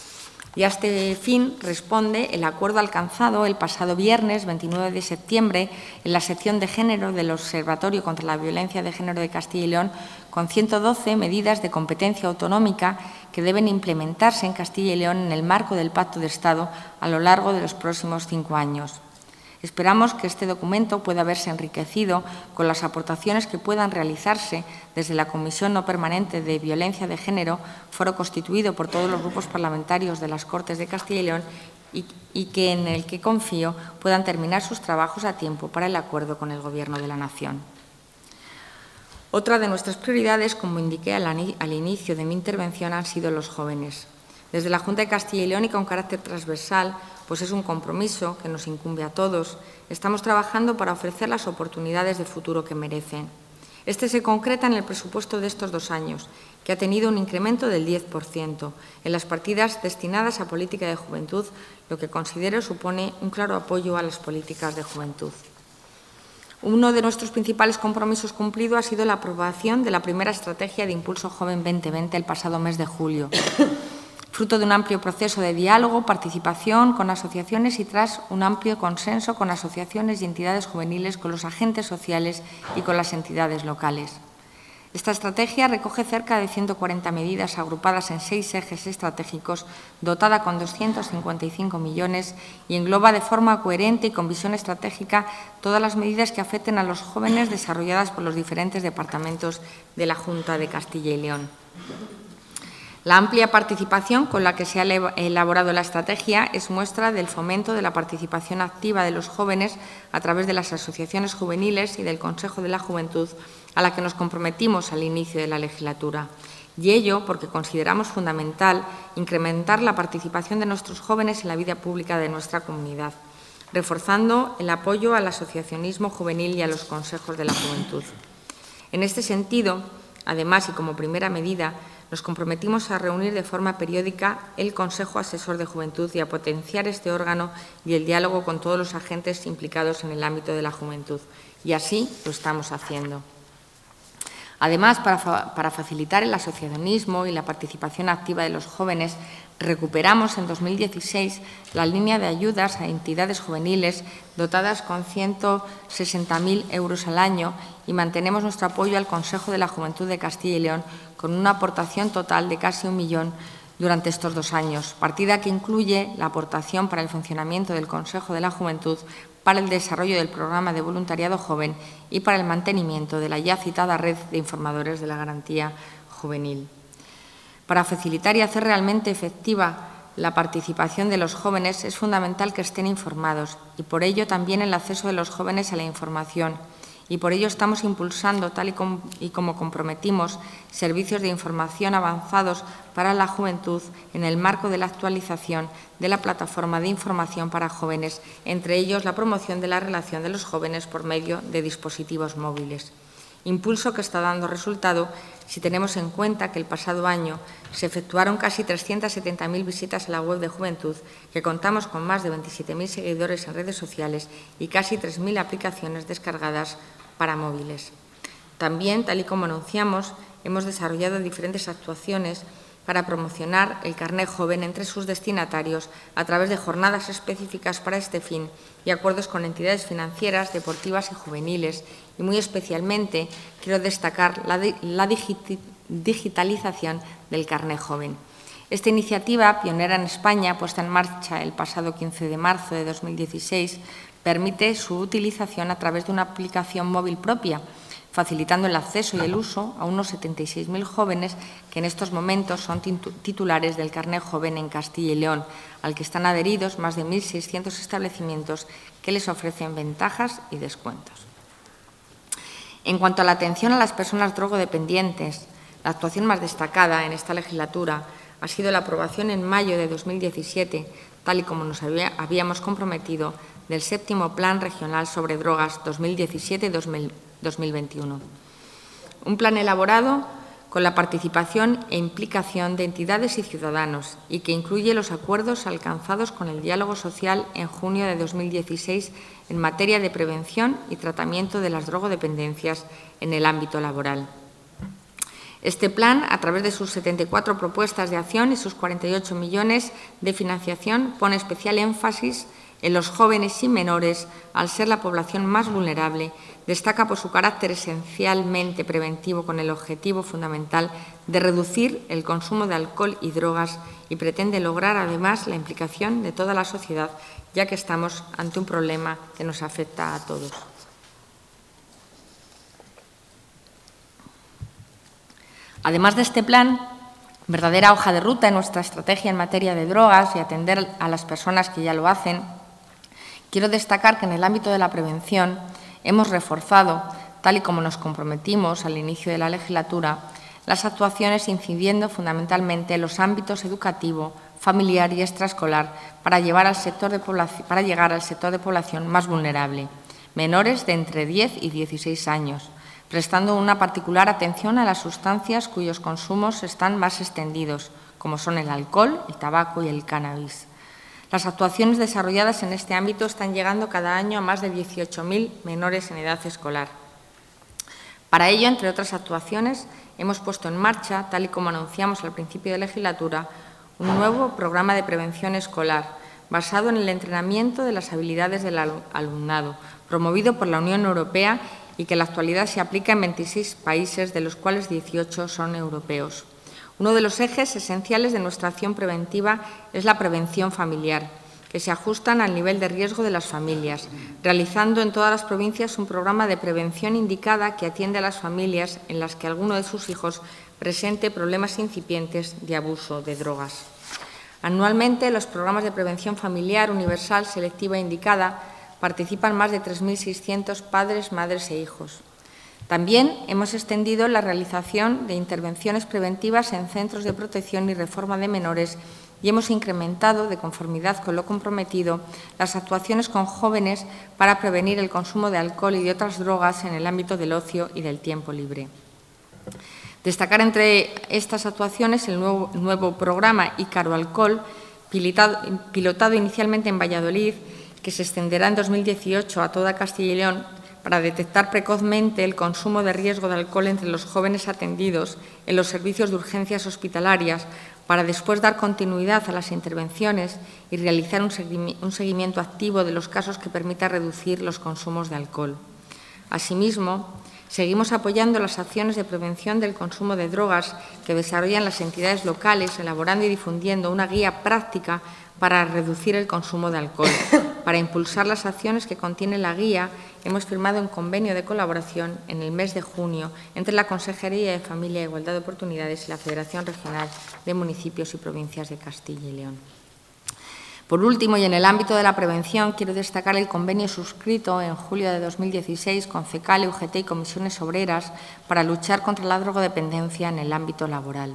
Y a este fin responde el acuerdo alcanzado el pasado viernes veintinueve de septiembre en la sección de género del Observatorio contra la Violencia de Género de Castilla y León, con ciento doce medidas de competencia autonómica que deben implementarse en Castilla y León en el marco del Pacto de Estado a lo largo de los próximos cinco años. Esperamos que este documento pueda verse enriquecido con las aportaciones que puedan realizarse desde la Comisión No Permanente de Violencia de Género, foro constituido por todos los grupos parlamentarios de las Cortes de Castilla y León y, y que en el que confío puedan terminar sus trabajos a tiempo para el acuerdo con el Gobierno de la Nación. Otra de nuestras prioridades, como indiqué al, al inicio de mi intervención, han sido los jóvenes. Desde la Junta de Castilla y León y con carácter transversal, pues es un compromiso que nos incumbe a todos, estamos trabajando para ofrecer las oportunidades de futuro que merecen. Este se concreta en el presupuesto de estos dos años, que ha tenido un incremento del diez por ciento en las partidas destinadas a política de juventud, lo que considero supone un claro apoyo a las políticas de juventud. Uno de nuestros principales compromisos cumplidos ha sido la aprobación de la primera Estrategia de Impulso Joven veinte veinte el pasado mes de julio, fruto de un amplio proceso de diálogo, participación con asociaciones y tras un amplio consenso con asociaciones y entidades juveniles, con los agentes sociales y con las entidades locales. Esta estrategia recoge cerca de ciento cuarenta medidas agrupadas en seis ejes estratégicos, dotada con doscientos cincuenta y cinco millones y engloba de forma coherente y con visión estratégica todas las medidas que afecten a los jóvenes desarrolladas por los diferentes departamentos de la Junta de Castilla y León. La amplia participación con la que se ha elaborado la estrategia es muestra del fomento de la participación activa de los jóvenes a través de las asociaciones juveniles y del Consejo de la Juventud, a la que nos comprometimos al inicio de la legislatura. Y ello porque consideramos fundamental incrementar la participación de nuestros jóvenes en la vida pública de nuestra comunidad, reforzando el apoyo al asociacionismo juvenil y a los consejos de la juventud. En este sentido, además y como primera medida, nos comprometimos a reunir de forma periódica el Consejo Asesor de Juventud y a potenciar este órgano y el diálogo con todos los agentes implicados en el ámbito de la juventud. Y así lo estamos haciendo. Además, para, fa para facilitar el asociacionismo y la participación activa de los jóvenes, recuperamos en dos mil dieciséis la línea de ayudas a entidades juveniles dotadas con ciento sesenta mil euros al año y mantenemos nuestro apoyo al Consejo de la Juventud de Castilla y León con una aportación total de casi un millón durante estos dos años, partida que incluye la aportación para el funcionamiento del Consejo de la Juventud, para el desarrollo del programa de voluntariado joven y para el mantenimiento de la ya citada red de informadores de la garantía juvenil. Para facilitar y hacer realmente efectiva la participación de los jóvenes es fundamental que estén informados y por ello también el acceso de los jóvenes a la información. Y por ello estamos impulsando, tal y como, y como comprometimos, servicios de información avanzados para la juventud en el marco de la actualización de la plataforma de información para jóvenes, entre ellos la promoción de la relación de los jóvenes por medio de dispositivos móviles. Impulso que está dando resultado si tenemos en cuenta que el pasado año se efectuaron casi trescientas setenta mil visitas a la web de Juventud, que contamos con más de veintisiete mil seguidores en redes sociales y casi tres mil aplicaciones descargadas para móviles. También, tal y como anunciamos, hemos desarrollado diferentes actuaciones para promocionar el carné joven entre sus destinatarios a través de jornadas específicas para este fin y acuerdos con entidades financieras, deportivas y juveniles. Y muy especialmente quiero destacar la, la digitalización del carné joven. Esta iniciativa, pionera en España, puesta en marcha el pasado quince de marzo de dos mil dieciséis, permite su utilización a través de una aplicación móvil propia, facilitando el acceso y el uso a unos setenta y seis mil jóvenes que en estos momentos son titulares del carné joven en Castilla y León, al que están adheridos más de mil seiscientos establecimientos que les ofrecen ventajas y descuentos. En cuanto a la atención a las personas drogodependientes, la actuación más destacada en esta legislatura ha sido la aprobación en mayo de dos mil diecisiete, tal y como nos había, habíamos comprometido, del séptimo Plan Regional sobre Drogas dos mil diecisiete dos mil veintiuno. Un plan elaborado con la participación e implicación de entidades y ciudadanos y que incluye los acuerdos alcanzados con el diálogo social en junio de dos mil dieciséis en materia de prevención y tratamiento de las drogodependencias en el ámbito laboral. Este plan, a través de sus setenta y cuatro propuestas de acción y sus cuarenta y ocho millones de financiación, pone especial énfasis en los jóvenes y menores, al ser la población más vulnerable, destaca por su carácter esencialmente preventivo con el objetivo fundamental de reducir el consumo de alcohol y drogas y pretende lograr además la implicación de toda la sociedad, ya que estamos ante un problema que nos afecta a todos. Además de este plan, verdadera hoja de ruta en nuestra estrategia en materia de drogas y atender a las personas que ya lo hacen, quiero destacar que en el ámbito de la prevención hemos reforzado, tal y como nos comprometimos al inicio de la legislatura, las actuaciones incidiendo fundamentalmente en los ámbitos educativo, familiar y extraescolar para, llevar al sector de para llegar al sector de población más vulnerable, menores de entre diez y dieciséis años, prestando una particular atención a las sustancias cuyos consumos están más extendidos, como son el alcohol, el tabaco y el cannabis. Las actuaciones desarrolladas en este ámbito están llegando cada año a más de dieciocho mil menores en edad escolar. Para ello, entre otras actuaciones, hemos puesto en marcha, tal y como anunciamos al principio de legislatura, un nuevo programa de prevención escolar basado en el entrenamiento de las habilidades del alumnado, promovido por la Unión Europea y que en la actualidad se aplica en veintiséis países, de los cuales dieciocho son europeos. Uno de los ejes esenciales de nuestra acción preventiva es la prevención familiar, que se ajustan al nivel de riesgo de las familias, realizando en todas las provincias un programa de prevención indicada que atiende a las familias en las que alguno de sus hijos presente problemas incipientes de abuso de drogas. Anualmente, los programas de prevención familiar universal, selectiva e indicada participan más de tres mil seiscientos padres, madres e hijos. También hemos extendido la realización de intervenciones preventivas en centros de protección y reforma de menores y hemos incrementado, de conformidad con lo comprometido, las actuaciones con jóvenes para prevenir el consumo de alcohol y de otras drogas en el ámbito del ocio y del tiempo libre. Destacar entre estas actuaciones el nuevo, nuevo programa Ícaro Alcohol, pilotado, pilotado inicialmente en Valladolid, que se extenderá en dos mil dieciocho a toda Castilla y León para detectar precozmente el consumo de riesgo de alcohol entre los jóvenes atendidos en los servicios de urgencias hospitalarias, para después dar continuidad a las intervenciones y realizar un seguimiento activo de los casos que permita reducir los consumos de alcohol. Asimismo, seguimos apoyando las acciones de prevención del consumo de drogas que desarrollan las entidades locales, elaborando y difundiendo una guía práctica para reducir el consumo de alcohol. Para impulsar las acciones que contiene la guía, hemos firmado un convenio de colaboración en el mes de junio entre la Consejería de Familia e Igualdad de Oportunidades y la Federación Regional de Municipios y Provincias de Castilla y León. Por último, y en el ámbito de la prevención, quiero destacar el convenio suscrito en julio de dos mil dieciséis con CECALE, U G T y Comisiones Obreras para luchar contra la drogodependencia en el ámbito laboral.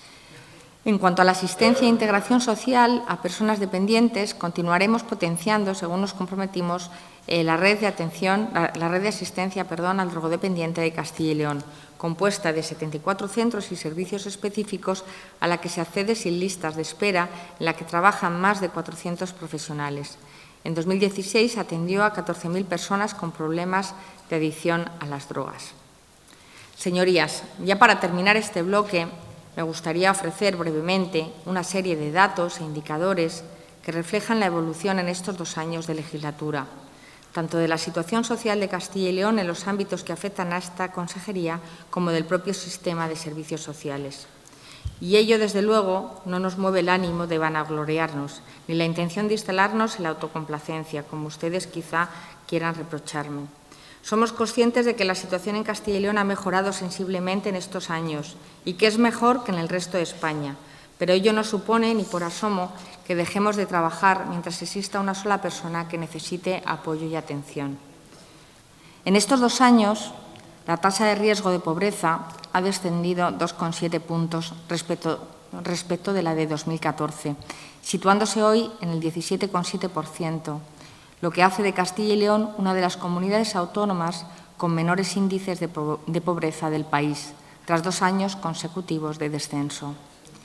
En cuanto a la asistencia e integración social a personas dependientes, continuaremos potenciando, según nos comprometimos, eh, la red de atención, la, la red de asistencia, perdón, al drogodependiente de Castilla y León, compuesta de setenta y cuatro centros y servicios específicos a la que se accede sin listas de espera, en la que trabajan más de cuatrocientos profesionales. En dos mil dieciséis atendió a catorce mil personas con problemas de adicción a las drogas. Señorías, ya para terminar este bloque, me gustaría ofrecer brevemente una serie de datos e indicadores que reflejan la evolución en estos dos años de legislatura, tanto de la situación social de Castilla y León en los ámbitos que afectan a esta consejería como del propio sistema de servicios sociales. Y ello, desde luego, no nos mueve el ánimo de vanagloriarnos, ni la intención de instalarnos en la autocomplacencia, como ustedes quizá quieran reprocharme. Somos conscientes de que la situación en Castilla y León ha mejorado sensiblemente en estos años y que es mejor que en el resto de España, pero ello no supone ni por asomo que dejemos de trabajar mientras exista una sola persona que necesite apoyo y atención. En estos dos años, la tasa de riesgo de pobreza ha descendido dos coma siete puntos respecto, respecto de la de dos mil catorce, situándose hoy en el diecisiete coma siete por ciento, lo que hace de Castilla y León una de las comunidades autónomas con menores índices de, po de pobreza del país, tras dos años consecutivos de descenso.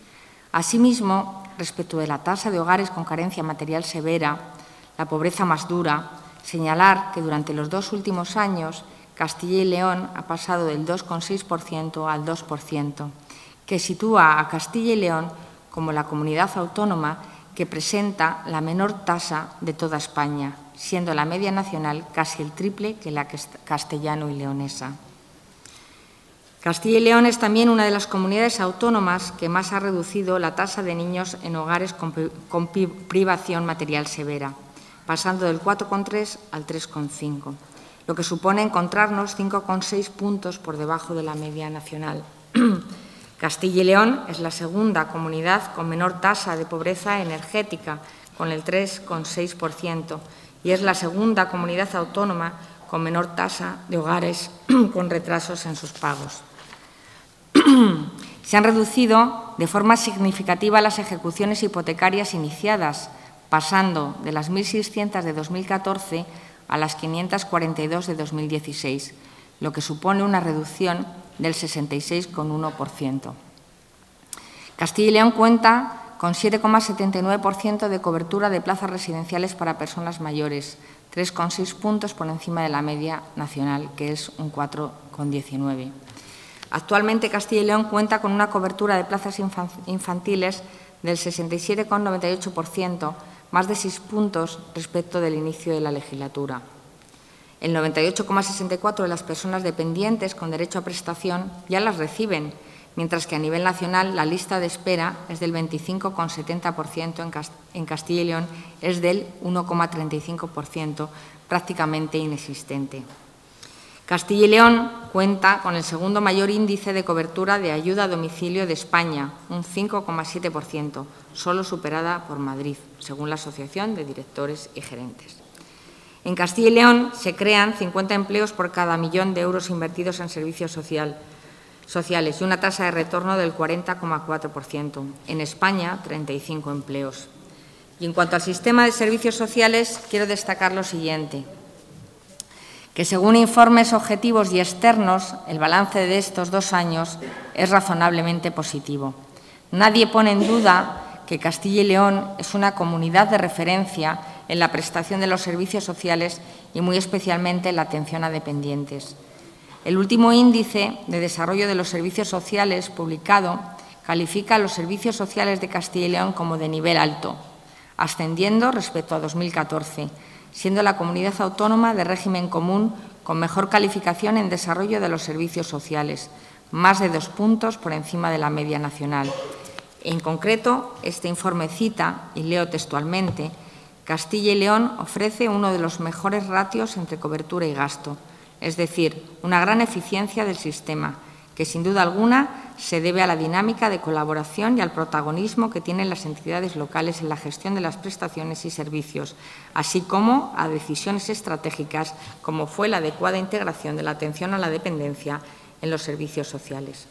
Asimismo, respecto de la tasa de hogares con carencia material severa, la pobreza más dura, señalar que durante los dos últimos años Castilla y León ha pasado del dos coma seis por ciento al dos por ciento, que sitúa a Castilla y León como la comunidad autónoma que presenta la menor tasa de toda España, siendo la media nacional casi el triple que la castellano y leonesa. Castilla y León es también una de las comunidades autónomas que más ha reducido la tasa de niños en hogares con, con privación material severa, pasando del cuatro coma tres al tres coma cinco, lo que supone encontrarnos cinco coma seis puntos por debajo de la media nacional. Castilla y León es la segunda comunidad con menor tasa de pobreza energética, con el tres coma seis por ciento, y es la segunda comunidad autónoma con menor tasa de hogares con retrasos en sus pagos. Se han reducido de forma significativa las ejecuciones hipotecarias iniciadas, pasando de las mil seiscientas de dos mil catorce a las quinientas cuarenta y dos de dos mil dieciséis, lo que supone una reducción del sesenta y seis coma uno por ciento. Castilla y León cuenta con siete coma setenta y nueve por ciento de cobertura de plazas residenciales para personas mayores, tres coma seis puntos por encima de la media nacional, que es un cuatro coma diecinueve. Actualmente, Castilla y León cuenta con una cobertura de plazas infantiles del sesenta y siete coma noventa y ocho por ciento, más de seis puntos respecto del inicio de la legislatura. El noventa y ocho coma sesenta y cuatro por ciento de las personas dependientes con derecho a prestación ya las reciben, mientras que a nivel nacional la lista de espera es del veinticinco coma setenta por ciento, en Castilla y León es del uno coma treinta y cinco por ciento, prácticamente inexistente. Castilla y León cuenta con el segundo mayor índice de cobertura de ayuda a domicilio de España, un cinco coma siete por ciento, solo superada por Madrid, según la Asociación de Directores y Gerentes. En Castilla y León se crean cincuenta empleos por cada millón de euros invertidos en servicios social, sociales y una tasa de retorno del cuarenta coma cuatro por ciento. En España, treinta y cinco empleos. Y en cuanto al sistema de servicios sociales, quiero destacar lo siguiente, que según informes objetivos y externos, el balance de estos dos años es razonablemente positivo. Nadie pone en duda que Castilla y León es una comunidad de referencia en la prestación de los servicios sociales y muy especialmente en la atención a dependientes. El último índice de desarrollo de los servicios sociales publicado califica a los servicios sociales de Castilla y León como de nivel alto, ascendiendo respecto a dos mil catorce, siendo la comunidad autónoma de régimen común con mejor calificación en desarrollo de los servicios sociales, más de dos puntos por encima de la media nacional. En concreto, este informe cita, y leo textualmente, Castilla y León ofrece uno de los mejores ratios entre cobertura y gasto, es decir, una gran eficiencia del sistema, que sin duda alguna se debe a la dinámica de colaboración y al protagonismo que tienen las entidades locales en la gestión de las prestaciones y servicios, así como a decisiones estratégicas como fue la adecuada integración de la atención a la dependencia en los servicios sociales.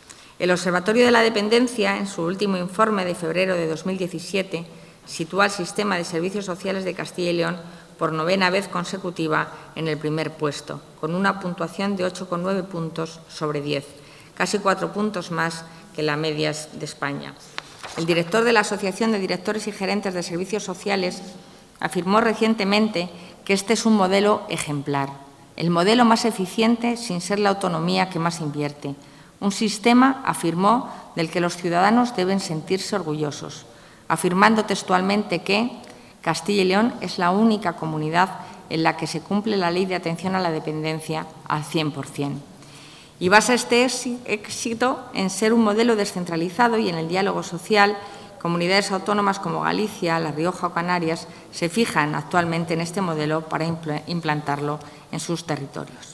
El Observatorio de la Dependencia, en su último informe de febrero de dos mil diecisiete, sitúa al sistema de servicios sociales de Castilla y León por novena vez consecutiva en el primer puesto, con una puntuación de ocho coma nueve puntos sobre diez, casi cuatro puntos más que la media de España. El director de la Asociación de Directores y Gerentes de Servicios Sociales afirmó recientemente que este es un modelo ejemplar, el modelo más eficiente sin ser la autonomía que más invierte. Un sistema, afirmó, del que los ciudadanos deben sentirse orgullosos, afirmando textualmente que Castilla y León es la única comunidad en la que se cumple la Ley de Atención a la Dependencia al cien por cien. Y basa este éxito en ser un modelo descentralizado y en el diálogo social. Comunidades autónomas como Galicia, La Rioja o Canarias se fijan actualmente en este modelo para implantarlo en sus territorios.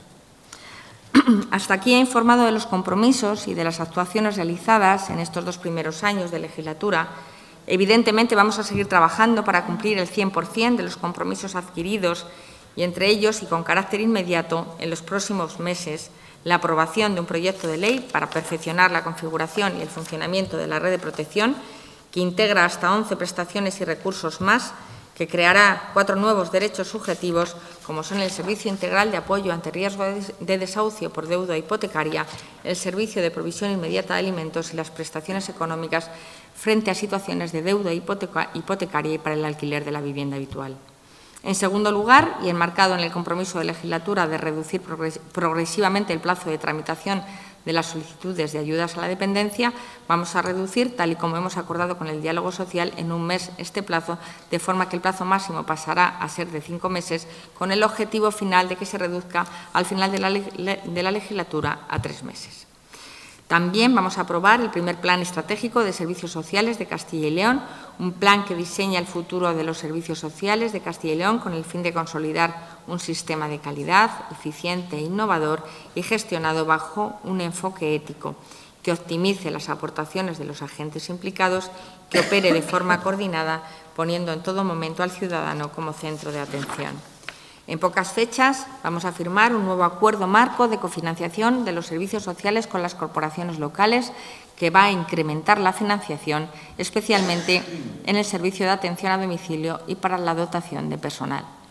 Hasta aquí he informado de los compromisos y de las actuaciones realizadas en estos dos primeros años de legislatura. Evidentemente, vamos a seguir trabajando para cumplir el cien por cien de los compromisos adquiridos y, entre ellos, y con carácter inmediato, en los próximos meses, la aprobación de un proyecto de ley para perfeccionar la configuración y el funcionamiento de la red de protección, que integra hasta once prestaciones y recursos más, que creará cuatro nuevos derechos subjetivos, como son el Servicio Integral de Apoyo ante Riesgo de Desahucio por Deuda Hipotecaria, el Servicio de Provisión Inmediata de Alimentos y las prestaciones económicas frente a situaciones de deuda hipotecaria y para el alquiler de la vivienda habitual. En segundo lugar, y enmarcado en el compromiso de legislatura de reducir progresivamente el plazo de tramitación de las solicitudes de ayudas a la dependencia, vamos a reducir, tal y como hemos acordado con el diálogo social, en un mes este plazo, de forma que el plazo máximo pasará a ser de cinco meses, con el objetivo final de que se reduzca al final de la, de la legislatura a tres meses. También vamos a aprobar el primer Plan Estratégico de Servicios Sociales de Castilla y León, un plan que diseña el futuro de los servicios sociales de Castilla y León con el fin de consolidar un sistema de calidad, eficiente e innovador y gestionado bajo un enfoque ético, que optimice las aportaciones de los agentes implicados, que opere de forma coordinada, poniendo en todo momento al ciudadano como centro de atención. En pocas fechas vamos a firmar un nuevo acuerdo marco de cofinanciación de los servicios sociales con las corporaciones locales, que va a incrementar la financiación, especialmente en el servicio de atención a domicilio y para la dotación de personal.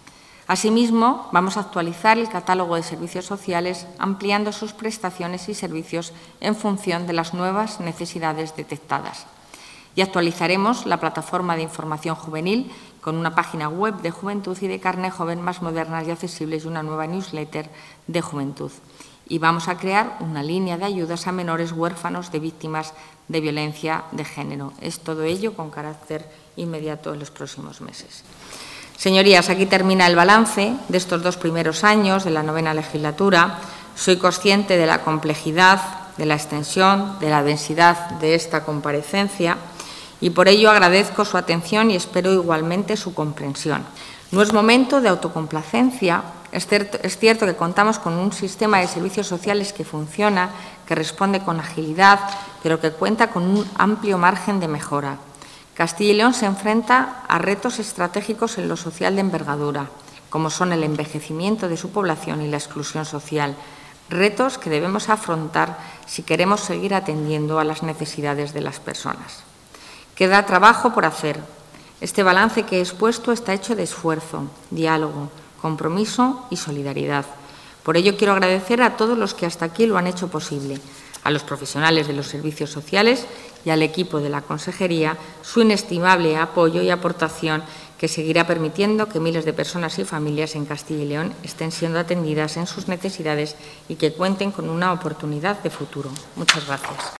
Asimismo, vamos a actualizar el catálogo de servicios sociales, ampliando sus prestaciones y servicios en función de las nuevas necesidades detectadas. Y actualizaremos la plataforma de información juvenil con una página web de juventud y de carné joven más modernas y accesibles y una nueva newsletter de juventud. Y vamos a crear una línea de ayudas a menores huérfanos de víctimas de violencia de género. Es todo ello con carácter inmediato en los próximos meses. Señorías, aquí termina el balance de estos dos primeros años de la novena legislatura. Soy consciente de la complejidad, de la extensión, de la densidad de esta comparecencia y por ello agradezco su atención y espero igualmente su comprensión. No es momento de autocomplacencia. Es cierto, es cierto que contamos con un sistema de servicios sociales que funciona, que responde con agilidad, pero que cuenta con un amplio margen de mejora. Castilla y León se enfrenta a retos estratégicos en lo social de envergadura, como son el envejecimiento de su población y la exclusión social, retos que debemos afrontar si queremos seguir atendiendo a las necesidades de las personas. Queda trabajo por hacer. Este balance que he expuesto está hecho de esfuerzo, diálogo, compromiso y solidaridad. Por ello, quiero agradecer a todos los que hasta aquí lo han hecho posible, a los profesionales de los servicios sociales y al equipo de la Consejería su inestimable apoyo y aportación que seguirá permitiendo que miles de personas y familias en Castilla y León estén siendo atendidas en sus necesidades y que cuenten con una oportunidad de futuro. Muchas gracias.